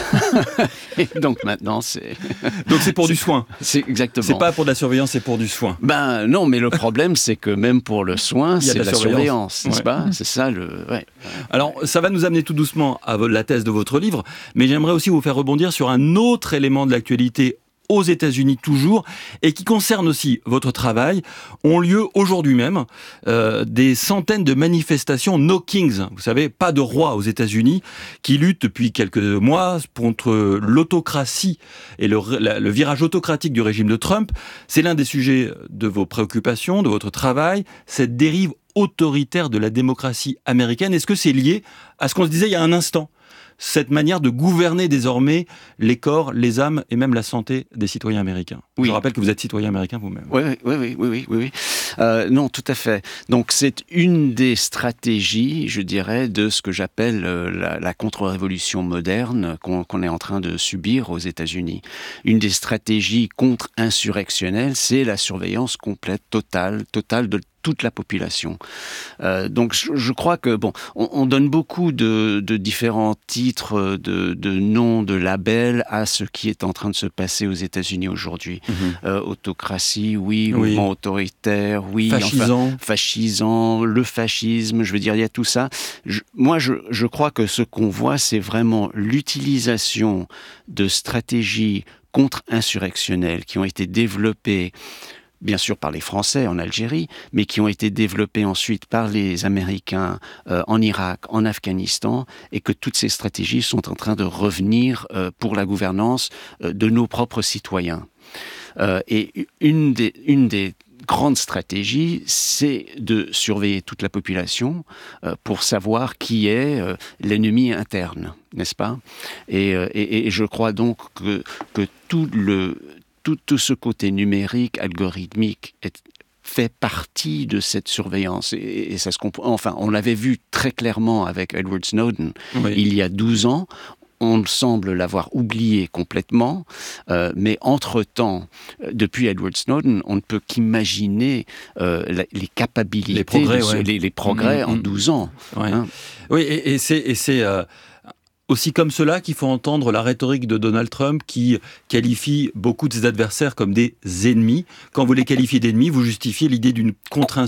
Et donc maintenant, c'est... Donc c'est pour c'est, du soin. C'est exactement. C'est pas pour de la surveillance, c'est pour du soin. Ben non, mais le problème, c'est que même pour le soin, c'est de la, la surveillance, surveillance n'est-ce ouais. pas ? C'est ça le... Ouais. Alors, ça va nous amener tout doucement à la thèse de votre livre, mais j'aimerais aussi vous faire rebondir sur un autre élément de l'actualité aux États-Unis toujours, et qui concerne aussi votre travail, ont lieu aujourd'hui même euh, des centaines de manifestations No Kings, vous savez, pas de roi aux États-Unis, qui luttent depuis quelques mois contre l'autocratie et le, la, le virage autocratique du régime de Trump. C'est l'un des sujets de vos préoccupations, de votre travail, cette dérive autoritaire de la démocratie américaine. Est-ce que c'est lié à ce qu'on se disait il y a un instant ? Cette manière de gouverner désormais les corps, les âmes et même la santé des citoyens américains. Oui. Je rappelle que vous êtes citoyen américain vous-même. Oui, oui, oui, oui, oui, oui, oui. Euh, non, tout à fait. Donc c'est une des stratégies, je dirais, de ce que j'appelle euh, la, la contre-révolution moderne qu'on, qu'on est en train de subir aux États-Unis. Une des stratégies contre-insurrectionnelles, c'est la surveillance complète, totale, totale de toute la population. Euh, donc je, je crois que bon, on, on donne beaucoup de, de différents titres, de, de noms, de labels à ce qui est en train de se passer aux États-Unis aujourd'hui. Mmh. Euh, autocratie, oui, oui, mouvement autoritaire, oui, fascisant, enfin, fascisant, le fascisme. Je veux dire, il y a tout ça. Je, moi, je, je crois que ce qu'on voit, c'est vraiment l'utilisation de stratégies contre-insurrectionnelles qui ont été développées bien sûr par les Français en Algérie, mais qui ont été développées ensuite par les Américains euh, en Irak, en Afghanistan, et que toutes ces stratégies sont en train de revenir euh, pour la gouvernance euh, de nos propres citoyens. Euh, et une des, une des grande stratégie, c'est de surveiller toute la population euh, pour savoir qui est euh, l'ennemi interne, n'est-ce pas ? et, euh, et, et je crois donc que, que tout, le, tout, tout ce côté numérique, algorithmique, est, fait partie de cette surveillance. Et, et ça se comprend. Enfin, on l'avait vu très clairement avec Edward Snowden oui. il y a douze ans. On semble l'avoir oublié complètement, euh, mais entre-temps, depuis Edward Snowden, on ne peut qu'imaginer euh, la, les capacités, les progrès, de ce, ouais. les, les progrès mmh, en douze ans. Ouais. Hein. Oui, et, et c'est... Et c'est euh... aussi comme cela qu'il faut entendre la rhétorique de Donald Trump qui qualifie beaucoup de ses adversaires comme des ennemis. Quand vous les qualifiez d'ennemis, vous justifiez l'idée d'une contre-insurrection ?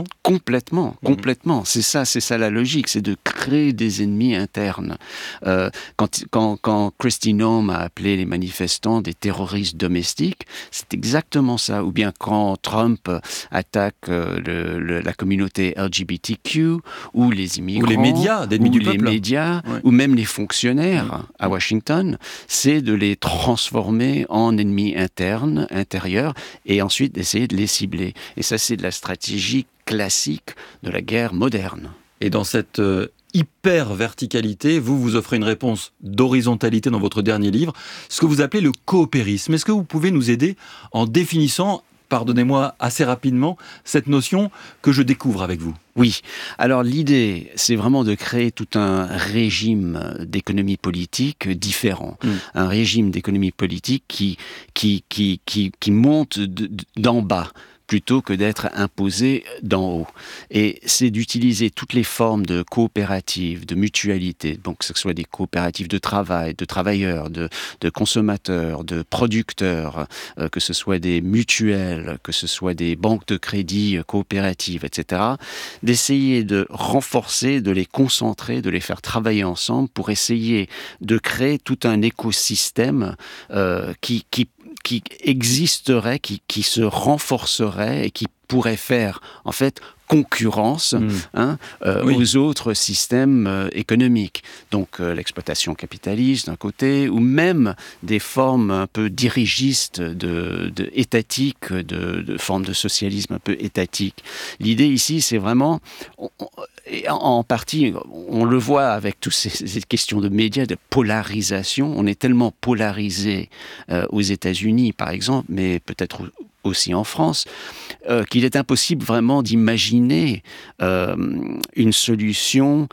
Complètement, complètement. Mmh. C'est ça, c'est ça la logique, c'est de créer des ennemis internes. Euh, quand, quand, quand Kristi Noem a appelé les manifestants des terroristes domestiques, c'est exactement ça. Ou bien quand Trump attaque euh, le, le, la communauté L G B T Q ou les immigrants, ou les médias, d'ennemis du peuple, les médias, ouais. ou même les fonctionnaires à Washington, c'est de les transformer en ennemis internes, intérieurs, et ensuite d'essayer de les cibler. Et ça, c'est de la stratégie classique de la guerre moderne. Et dans cette euh, hyper-verticalité, vous vous offrez une réponse d'horizontalité dans votre dernier livre, ce que vous appelez le coopérisme. Est-ce que vous pouvez nous aider en définissant, pardonnez-moi assez rapidement, cette notion que je découvre avec vous ? Oui. Alors l'idée, c'est vraiment de créer tout un régime d'économie politique différent. Mmh. Un régime d'économie politique qui, qui, qui, qui, qui monte d'en bas, plutôt que d'être imposé d'en haut. Et c'est d'utiliser toutes les formes de coopératives, de mutualité, donc que ce soit des coopératives de travail, de travailleurs, de, de consommateurs, de producteurs, euh, que ce soit des mutuelles, que ce soit des banques de crédit coopératives, et cetera, d'essayer de renforcer, de les concentrer, de les faire travailler ensemble pour essayer de créer tout un écosystème euh, qui, qui qui existerait, qui, qui se renforcerait et qui pourrait faire, en fait, concurrence mmh. hein, euh, oui. aux autres systèmes euh, économiques. Donc euh, l'exploitation capitaliste d'un côté, ou même des formes un peu dirigistes, de, de étatiques, de, de formes de socialisme un peu étatiques. L'idée ici, c'est vraiment... On, on, et en, en partie, on le voit avec toutes ces, ces questions de médias, de polarisation. On est tellement polarisé euh, aux États-Unis, par exemple, mais peut-être aussi en France, euh, qu'il est impossible vraiment d'imaginer euh, une solution,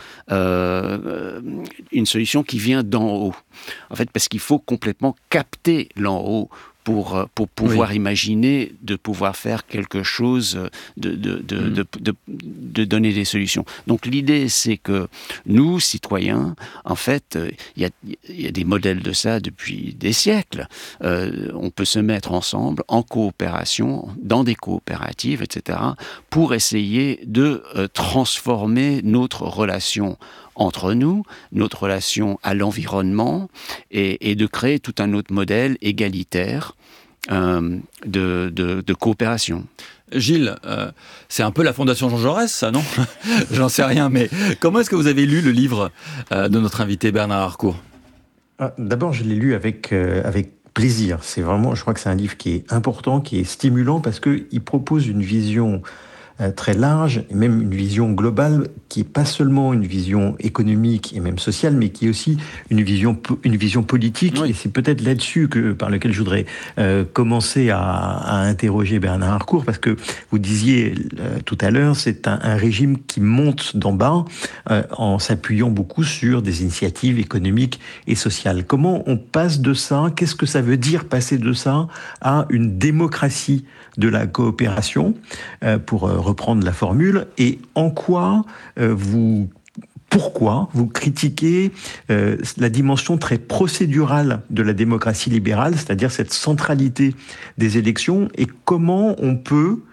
euh, une solution qui vient d'en haut. En fait, parce qu'il faut complètement capter l'en haut pour, pour pouvoir oui. imaginer de pouvoir faire quelque chose, de, de, de, mmh. de, de, de donner des solutions. Donc l'idée, c'est que nous, citoyens, en fait, il y a, y a des modèles de ça depuis des siècles. Euh, on peut se mettre ensemble, en coopération, dans des coopératives, et cetera, pour essayer de euh, transformer notre relation entre nous, notre relation à l'environnement, et, et de créer tout un autre modèle égalitaire euh, de, de, de coopération. Gilles, euh, c'est un peu la Fondation Jean Jaurès, ça, non ? J'en sais rien, mais comment est-ce que vous avez lu le livre euh, de notre invité Bernard Harcourt ? ah, D'abord, je l'ai lu avec, euh, avec plaisir. C'est vraiment, je crois que c'est un livre qui est important, qui est stimulant, parce qu'il propose une vision très large, et même une vision globale qui est pas seulement une vision économique et même sociale, mais qui est aussi une vision, une vision politique. Oui. Et c'est peut-être là-dessus que, par lequel je voudrais euh, commencer à, à interroger Bernard Harcourt, parce que vous disiez euh, tout à l'heure, c'est un, un régime qui monte d'en bas euh, en s'appuyant beaucoup sur des initiatives économiques et sociales. Comment on passe de ça ? Qu'est-ce que ça veut dire passer de ça à une démocratie de la coopération, euh, pour euh, reprendre la formule, et en quoi euh, vous, pourquoi vous critiquez euh, la dimension très procédurale de la démocratie libérale, c'est-à-dire cette centralité des élections, et comment on peut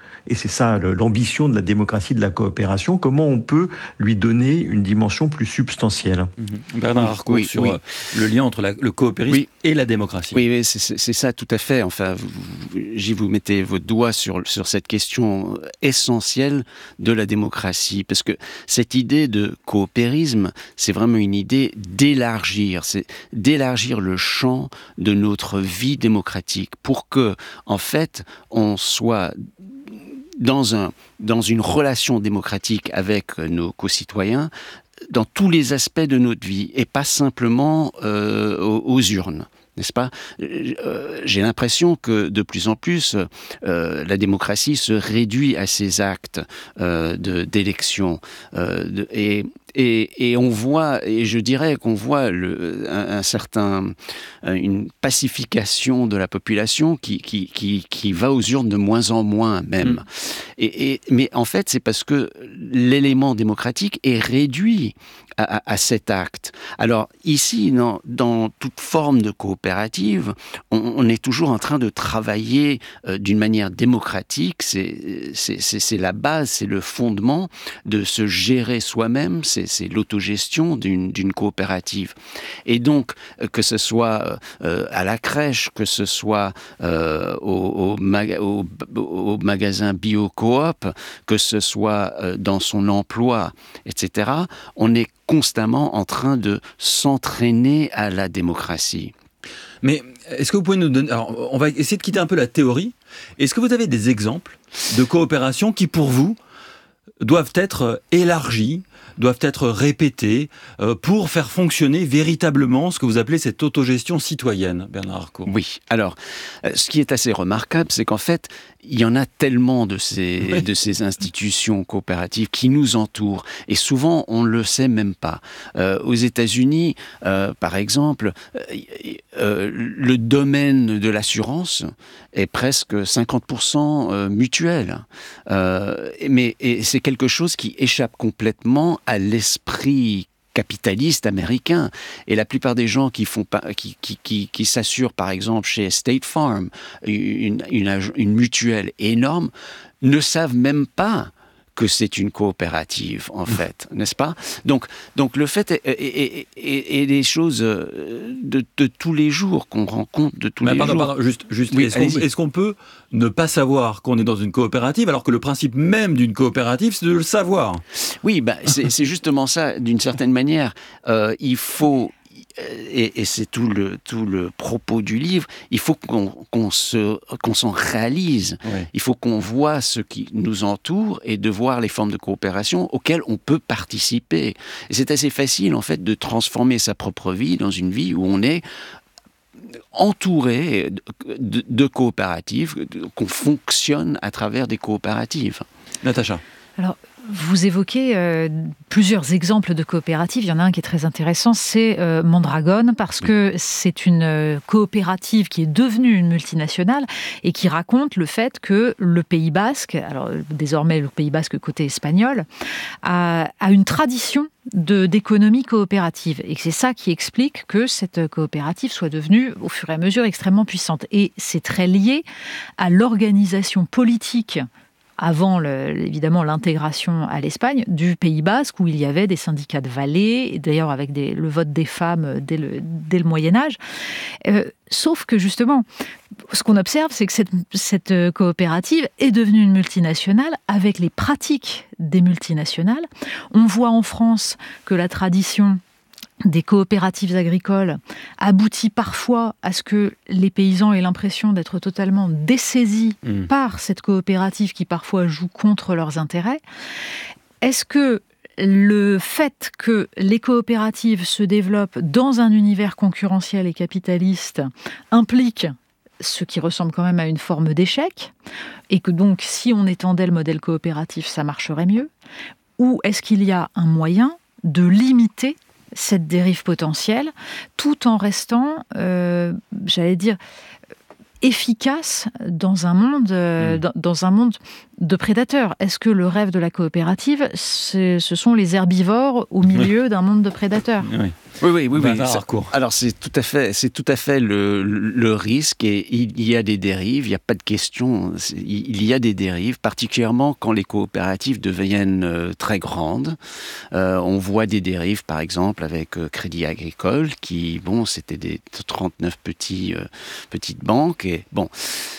Et c'est ça l'ambition de la démocratie de la coopération. Comment on peut lui donner une dimension plus substantielle? mmh. Bernard Harcourt, oui, sur oui. le lien entre la, le coopérisme oui. et la démocratie. Oui, oui c'est, c'est ça tout à fait. Enfin, vous, j'y vous mettez votre doigt sur, sur cette question essentielle de la démocratie. Parce que cette idée de coopérisme, c'est vraiment une idée d'élargir. C'est d'élargir le champ de notre vie démocratique pour que, en fait, on soit dans, un, dans une relation démocratique avec nos concitoyens dans tous les aspects de notre vie et pas simplement euh, aux, aux urnes. N'est-ce pas ? euh, J'ai l'impression que de plus en plus, euh, la démocratie se réduit à ses actes euh, de, d'élection. Euh, de, et, et, et on voit, et je dirais qu'on voit le, un, un certain, une pacification de la population qui, qui, qui, qui va aux urnes de moins en moins même. Mmh. Et, et, mais en fait, c'est parce que l'élément démocratique est réduit à, à, à cet acte. Alors ici, dans, dans toute forme de coopérative, on, on est toujours en train de travailler euh, d'une manière démocratique. C'est, c'est, c'est, c'est la base, c'est le fondement de se gérer soi-même. C'est, c'est l'autogestion d'une, d'une coopérative. Et donc, euh, que ce soit euh, à la crèche, que ce soit euh, au, au, maga- au, au magasin bio-coop, que ce soit euh, dans son emploi, et cetera, on est constamment en train de s'entraîner à la démocratie. Mais est-ce que vous pouvez nous donner... Alors, on va essayer de quitter un peu la théorie. Est-ce que vous avez des exemples de coopération qui, pour vous, doivent être élargies, doivent être répétées euh, pour faire fonctionner véritablement ce que vous appelez cette autogestion citoyenne, Bernard Harcourt? Oui. Alors, euh, ce qui est assez remarquable, c'est qu'en fait, il y en a tellement de ces, oui. de ces institutions coopératives qui nous entourent. Et souvent, on ne le sait même pas. Euh, aux États-Unis, euh, par exemple, euh, euh, le domaine de l'assurance est presque cinquante pour cent mutuel. Euh, mais et c'est quelque chose qui échappe complètement à l'esprit capitaliste américain. Et la plupart des gens qui, font pas, qui, qui, qui, qui s'assurent, par exemple, chez State Farm, une, une, une mutuelle énorme, ne savent même pas que c'est une coopérative, en fait, n'est-ce pas ? Donc, donc le fait est, est, est, est, est des choses de, de tous les jours, qu'on rencontre de tous Mais les pardon, jours. Pardon, juste, juste oui, est-ce, qu'on, est-ce qu'on peut ne pas savoir qu'on est dans une coopérative, alors que le principe même d'une coopérative, c'est de le savoir ? Oui, bah, c'est, c'est justement ça, d'une certaine manière. Euh, il faut... Et, et c'est tout le, tout le propos du livre, il faut qu'on, qu'on, se, qu'on s'en réalise. Oui. Il faut qu'on voit ce qui nous entoure et de voir les formes de coopération auxquelles on peut participer. Et c'est assez facile, en fait, de transformer sa propre vie dans une vie où on est entouré de, de coopératives, de, qu'on fonctionne à travers des coopératives. Natacha. Alors, vous évoquez euh, plusieurs exemples de coopératives. Il y en a un qui est très intéressant, c'est euh, Mondragon, parce que c'est une euh, coopérative qui est devenue une multinationale et qui raconte le fait que le Pays Basque, alors désormais le Pays Basque côté espagnol, a, a une tradition de, d'économie coopérative. Et c'est ça qui explique que cette coopérative soit devenue, au fur et à mesure, extrêmement puissante. Et c'est très lié à l'organisation politique avant le, évidemment l'intégration à l'Espagne, du Pays Basque, où il y avait des syndicats de vallées, et d'ailleurs avec des, le vote des femmes dès le, dès le Moyen-Âge. Euh, sauf que justement, ce qu'on observe, c'est que cette, cette coopérative est devenue une multinationale avec les pratiques des multinationales. On voit en France que la tradition des coopératives agricoles aboutit parfois à ce que les paysans aient l'impression d'être totalement dessaisis mmh. par cette coopérative qui parfois joue contre leurs intérêts. Est-ce que le fait que les coopératives se développent dans un univers concurrentiel et capitaliste implique ce qui ressemble quand même à une forme d'échec, et que donc si on étendait le modèle coopératif, ça marcherait mieux? Ou est-ce qu'il y a un moyen de limiter cette dérive potentielle, tout en restant, euh, j'allais dire, efficace dans un monde, euh, mmh. dans, dans un monde de prédateurs. Est-ce que le rêve de la coopérative, ce sont les herbivores au milieu oui. d'un monde de prédateurs ? Oui. Oui, oui, oui. oui. C'est, alors c'est tout à fait, c'est tout à fait le, le risque et il y a des dérives, il n'y a pas de question, il y a des dérives, particulièrement quand les coopératives deviennent très grandes. Euh, on voit des dérives, par exemple, avec euh, Crédit Agricole, qui, bon, c'était des trente-neuf petits, euh, petites banques et bon.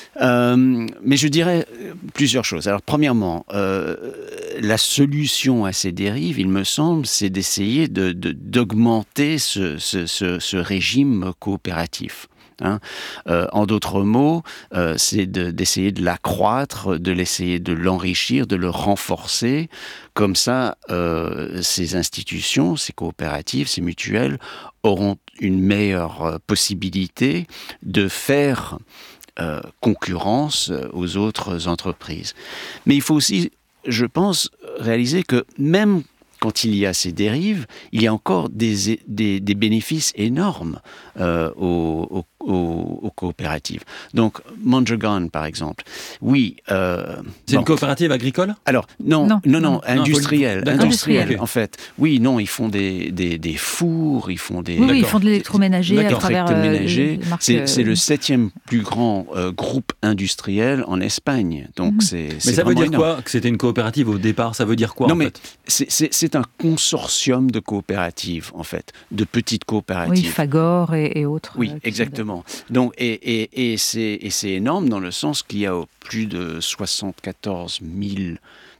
Euh, mais je dirais plusieurs choses. Alors, premièrement, euh, la solution à ces dérives, il me semble, c'est d'essayer de, de, d'augmenter ce, ce, ce, ce régime coopératif. Hein. Euh, en d'autres mots, euh, c'est de, d'essayer de l'accroître, de l'essayer de l'enrichir, de le renforcer. Comme ça, euh, ces institutions, ces coopératives, ces mutuelles auront une meilleure possibilité de faire Euh, concurrence aux autres entreprises. Mais il faut aussi, je pense, réaliser que même quand il y a ces dérives, il y a encore des, des, des bénéfices énormes euh, aux, aux, aux, aux coopératives. Donc, Mondragon, par exemple, oui... Euh, c'est bon. une coopérative agricole ? Alors, non, non, non, non, non industrielle, non, industrielle, okay. en fait. Oui, non, ils font des, des, des fours, ils font des... Oui, oui ils font de l'électroménager à travers euh, les marques... C'est, c'est le septième plus grand euh, groupe industriel en Espagne. Donc, mmh. c'est, c'est Mais ça veut dire énorme. quoi que c'était une coopérative au départ ? Ça veut dire quoi, non, en mais fait c'est, c'est, c'est un consortium de coopératives, en fait, de petites coopératives. Oui, Fagor et, et autres. Oui, euh, exactement. Donc, et, et, et, c'est, et c'est énorme dans le sens qu'il y a plus de soixante-quatorze mille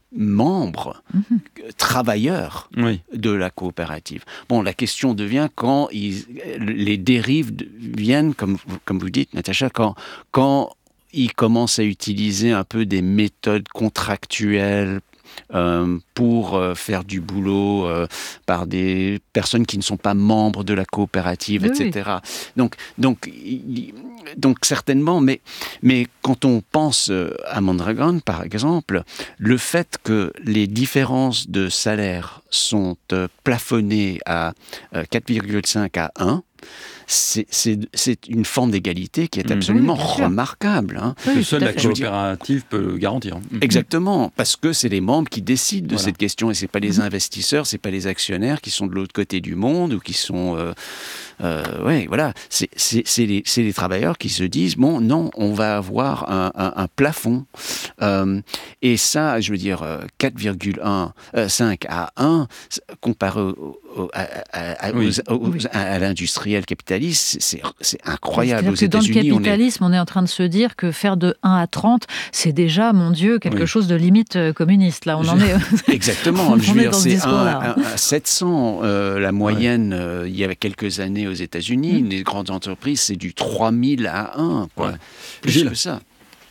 membres, mmh. travailleurs oui. de la coopérative. Bon, la question devient quand ils, les dérives viennent, comme, comme vous dites, Natacha, quand... quand ils commencent à utiliser un peu des méthodes contractuelles euh, pour euh, faire du boulot euh, par des personnes qui ne sont pas membres de la coopérative, oui, et cetera. Oui. Donc, donc, y, donc certainement, mais, mais quand on pense à Mondragon, par exemple, le fait que les différences de salaire sont euh, plafonnées à euh, quatre virgule cinq à un, C'est, c'est, c'est une forme d'égalité qui est absolument mmh, remarquable. Hein. Oui, que seule la coopérative peut garantir. Exactement, parce que c'est les membres qui décident de voilà. cette question et c'est pas les mmh. investisseurs, c'est pas les actionnaires qui sont de l'autre côté du monde ou qui sont, euh, euh, ouais, voilà, c'est, c'est, c'est, les, c'est les travailleurs qui se disent bon, non, on va avoir un, un, un plafond euh, et ça, je veux dire, quatre virgule cinq à un comparé au, au, à, à, à, oui. aux, aux, à, à l'industriel capitaliste, c'est, c'est incroyable. Aux États-Unis, dans le capitalisme, on est... on est en train de se dire que faire de un à trente, c'est déjà, mon Dieu, quelque oui. chose de limite communiste. Là, on je... en est. Exactement. je veux dire, c'est un à sept cents. Euh, la moyenne, ouais. euh, il y a quelques années aux États-Unis, mmh. les grandes entreprises, c'est du trois mille à un. Quoi. Ouais. Plus Gilles. que ça.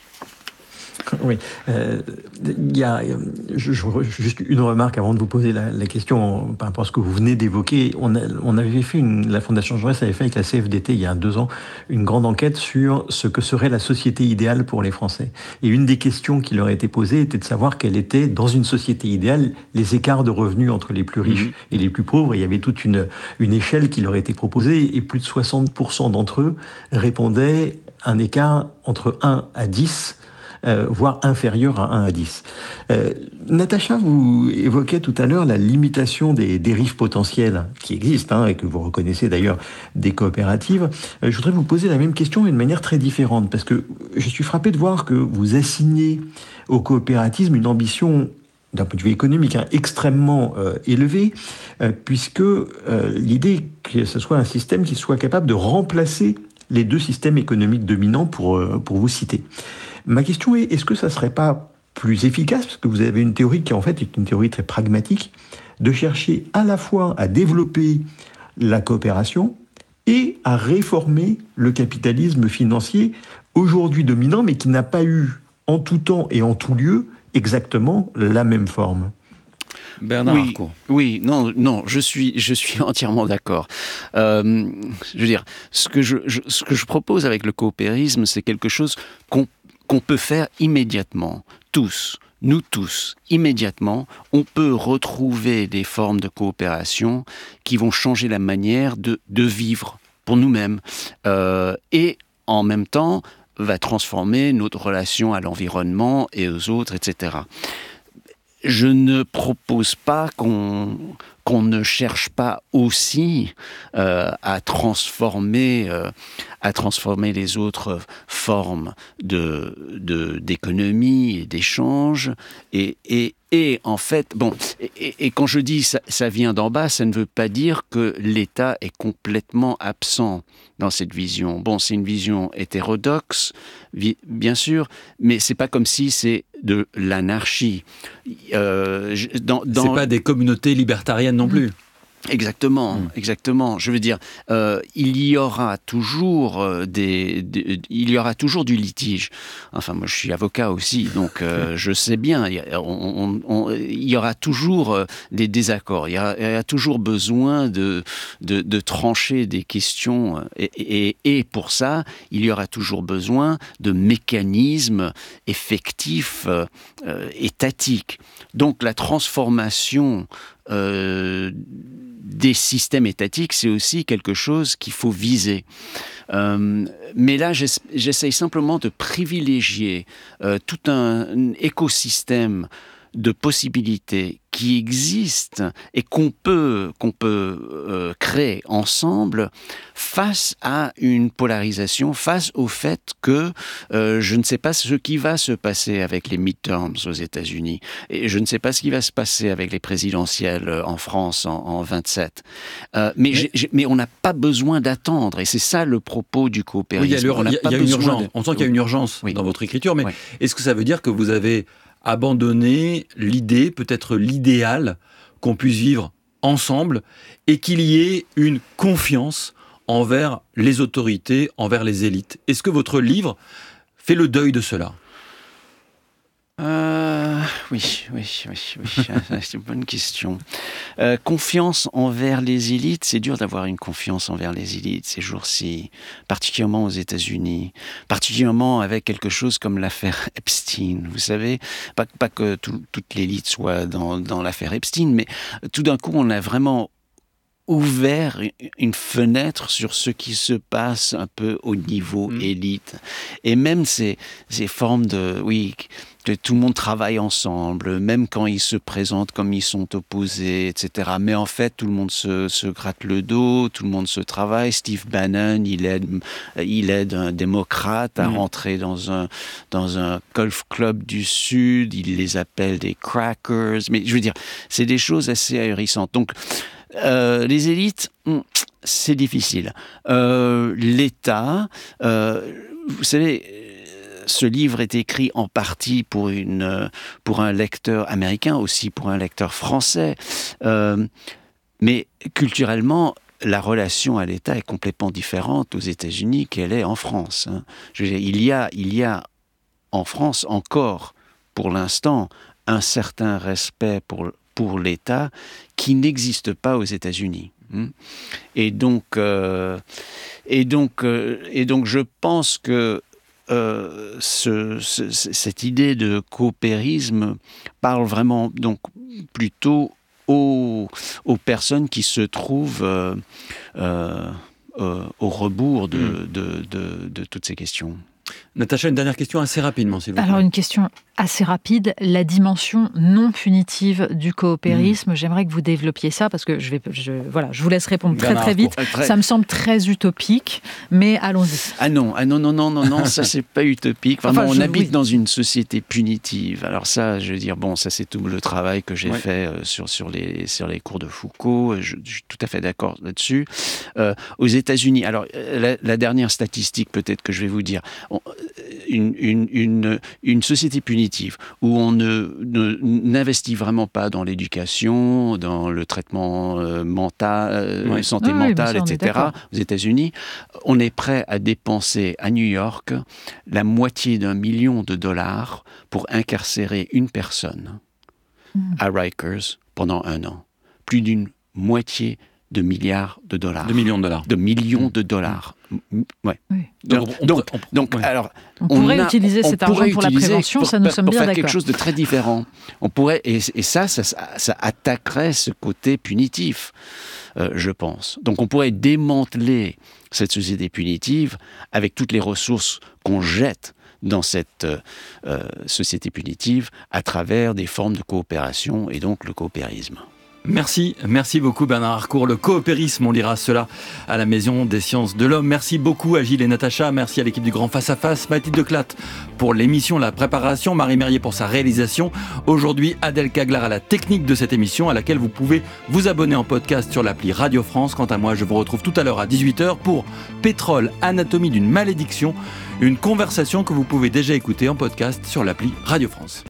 Oui, euh, il y a je, je, juste une remarque avant de vous poser la, la question par rapport à ce que vous venez d'évoquer. On, a, on avait fait une, la Fondation Jaurès avait fait avec la C F D T il y a deux ans une grande enquête sur ce que serait la société idéale pour les Français. Et une des questions qui leur a été posée était de savoir quels étaient, dans une société idéale, les écarts de revenus entre les plus riches mmh. et les plus pauvres. Et il y avait toute une, une échelle qui leur était proposée et plus de soixante pour cent d'entre eux répondaient à un écart entre un à dix. Euh, voire inférieur à un à dix. Euh, Natacha, vous évoquiez tout à l'heure la limitation des dérives potentielles qui existent, hein, et que vous reconnaissez d'ailleurs des coopératives. Euh, je voudrais vous poser la même question d'une manière très différente, parce que je suis frappé de voir que vous assignez au coopérativisme une ambition d'un point de vue économique hein, extrêmement euh, élevée, euh, puisque euh, l'idée que ce soit un système qui soit capable de remplacer les deux systèmes économiques dominants, pour, euh, pour vous citer. Ma question est, est-ce que ça ne serait pas plus efficace, parce que vous avez une théorie qui en fait est une théorie très pragmatique, de chercher à la fois à développer la coopération et à réformer le capitalisme financier aujourd'hui dominant, mais qui n'a pas eu en tout temps et en tout lieu exactement la même forme? Bernard oui, oui, non, non, je suis, je suis entièrement d'accord. Euh, je veux dire, ce que je, je, ce que je propose avec le coopérisme, c'est quelque chose qu'on qu'on peut faire immédiatement, tous, nous tous, immédiatement, on peut retrouver des formes de coopération qui vont changer la manière de, de vivre pour nous-mêmes euh, et en même temps va transformer notre relation à l'environnement et aux autres, et cetera. Je ne propose pas qu'on, qu'on ne cherche pas aussi euh, à transformer, euh, à transformer les autres formes de, de, d'économie et d'échange. Et, et, et en fait, bon, et, et quand je dis ça, ça vient d'en bas, ça ne veut pas dire que l'État est complètement absent dans cette vision. Bon, c'est une vision hétérodoxe, vi- bien sûr, mais c'est pas comme si c'est de l'anarchie. Euh, dans, dans... C'est pas des communautés libertariennes non plus. Exactement, mmh. exactement. Je veux dire, euh, il y aura toujours euh, des, des, il y aura toujours du litige. Enfin, moi, je suis avocat aussi, donc euh, je sais bien. Il y, a, on, on, il y aura toujours euh, des désaccords. Il y, a, il y a toujours besoin de, de, de trancher des questions, et, et, et pour ça, il y aura toujours besoin de mécanismes effectifs, euh, euh, étatiques. Donc, la transformation Euh, des systèmes étatiques, c'est aussi quelque chose qu'il faut viser. Euh, mais là, j'essaye simplement de privilégier euh, tout un, un écosystème de possibilités qui existent et qu'on peut, qu'on peut euh, créer ensemble face à une polarisation, face au fait que euh, je ne sais pas ce qui va se passer avec les midterms aux États-Unis et je ne sais pas ce qui va se passer avec les présidentielles en France en, en vingt-sept. Euh, mais, j'ai, j'ai, mais on n'a pas besoin d'attendre et c'est ça le propos du coopérisme. Oui, il y a, on, il y a, il y a une urgence. De... On sent qu'il y a une urgence oui. dans votre écriture, mais oui. est-ce que ça veut dire que vous avez abandonner l'idée, peut-être l'idéal, qu'on puisse vivre ensemble et qu'il y ait une confiance envers les autorités, envers les élites? Est-ce que votre livre fait le deuil de cela ? Euh, oui, oui, oui, oui. C'est une bonne question. Euh, confiance envers les élites, c'est dur d'avoir une confiance envers les élites ces jours-ci, particulièrement aux États-Unis, particulièrement avec quelque chose comme l'affaire Epstein. Vous savez, pas, pas que tout, toute l'élite soit dans, dans l'affaire Epstein, mais tout d'un coup, on a vraiment ouvert une fenêtre sur ce qui se passe un peu au niveau mmh. élite. Et même ces, ces formes de... oui, que tout le monde travaille ensemble, même quand ils se présentent comme ils sont opposés, et cetera. Mais en fait, tout le monde se, se gratte le dos, tout le monde se travaille. Steve Bannon, il aide, il aide un démocrate à mmh. rentrer dans un, dans un golf club du Sud. Il les appelle des crackers. Mais je veux dire, c'est des choses assez ahurissantes. Donc, euh, les élites, c'est difficile. Euh, L'État, euh, vous savez... Ce livre est écrit en partie pour, une, pour un lecteur américain, aussi pour un lecteur français. Euh, mais culturellement, la relation à l'État est complètement différente aux États-Unis qu'elle est en France. Hein. Je veux dire, il y a, il y a en France encore, pour l'instant, un certain respect pour, pour l'État qui n'existe pas aux États-Unis. Et donc, euh, et donc, euh, et donc, je pense que Euh, ce, ce, cette idée de coopérisme parle vraiment donc plutôt aux, aux personnes qui se trouvent euh, euh, euh, au rebours de, mmh. de, de, de toutes ces questions. Natacha, une dernière question assez rapidement, s'il vous plaît. Alors, une question assez rapide. La dimension non punitive du coopérisme, mmh. j'aimerais que vous développiez ça, parce que je, vais, je, voilà, je vous laisse répondre très très vite. Très... Ça me semble très utopique, mais allons-y. Ah non, ah non, non, non, non, non ça c'est pas utopique. Vraiment, enfin, je, on habite oui. dans une société punitive. Alors ça, je veux dire, bon, ça c'est tout le travail que j'ai ouais. fait euh, sur, sur, les, sur les cours de Foucault. Je, je suis tout à fait d'accord là-dessus. Euh, aux États-Unis, alors la, la dernière statistique peut-être que je vais vous dire, on, Une, une, une, une société punitive où on ne, ne, n'investit vraiment pas dans l'éducation, dans le traitement euh, mental, euh, ouais. santé ah, mentale, oui, et cetera. Aux États-Unis, on est prêt à dépenser à New York la moitié d'un million de dollars pour incarcérer une personne mmh. à Rikers pendant un an. Plus d'une moitié de milliards de dollars. De millions de dollars. De millions de dollars. Ouais. Oui. Donc, on, donc, on, donc ouais. alors, on pourrait a, utiliser on cet argent pour la prévention, pour, ça nous sommes pour bien faire d'accord. quelque chose de très différent. On pourrait, et, et ça, ça, ça attaquerait ce côté punitif, euh, je pense. Donc on pourrait démanteler cette société punitive avec toutes les ressources qu'on jette dans cette euh, société punitive à travers des formes de coopération et donc le coopérisme. Merci, merci beaucoup Bernard Harcourt. Le coopérisme, on lira cela à la Maison des Sciences de l'Homme. Merci beaucoup à Gilles et Natacha, merci à l'équipe du Grand Face à Face, Mathilde Declat pour l'émission, la préparation, Marie Merrier pour sa réalisation. Aujourd'hui, Adèle Caglar à la technique de cette émission à laquelle vous pouvez vous abonner en podcast sur l'appli Radio France. Quant à moi, je vous retrouve tout à l'heure à dix-huit heures pour Pétrole, anatomie d'une malédiction, une conversation que vous pouvez déjà écouter en podcast sur l'appli Radio France.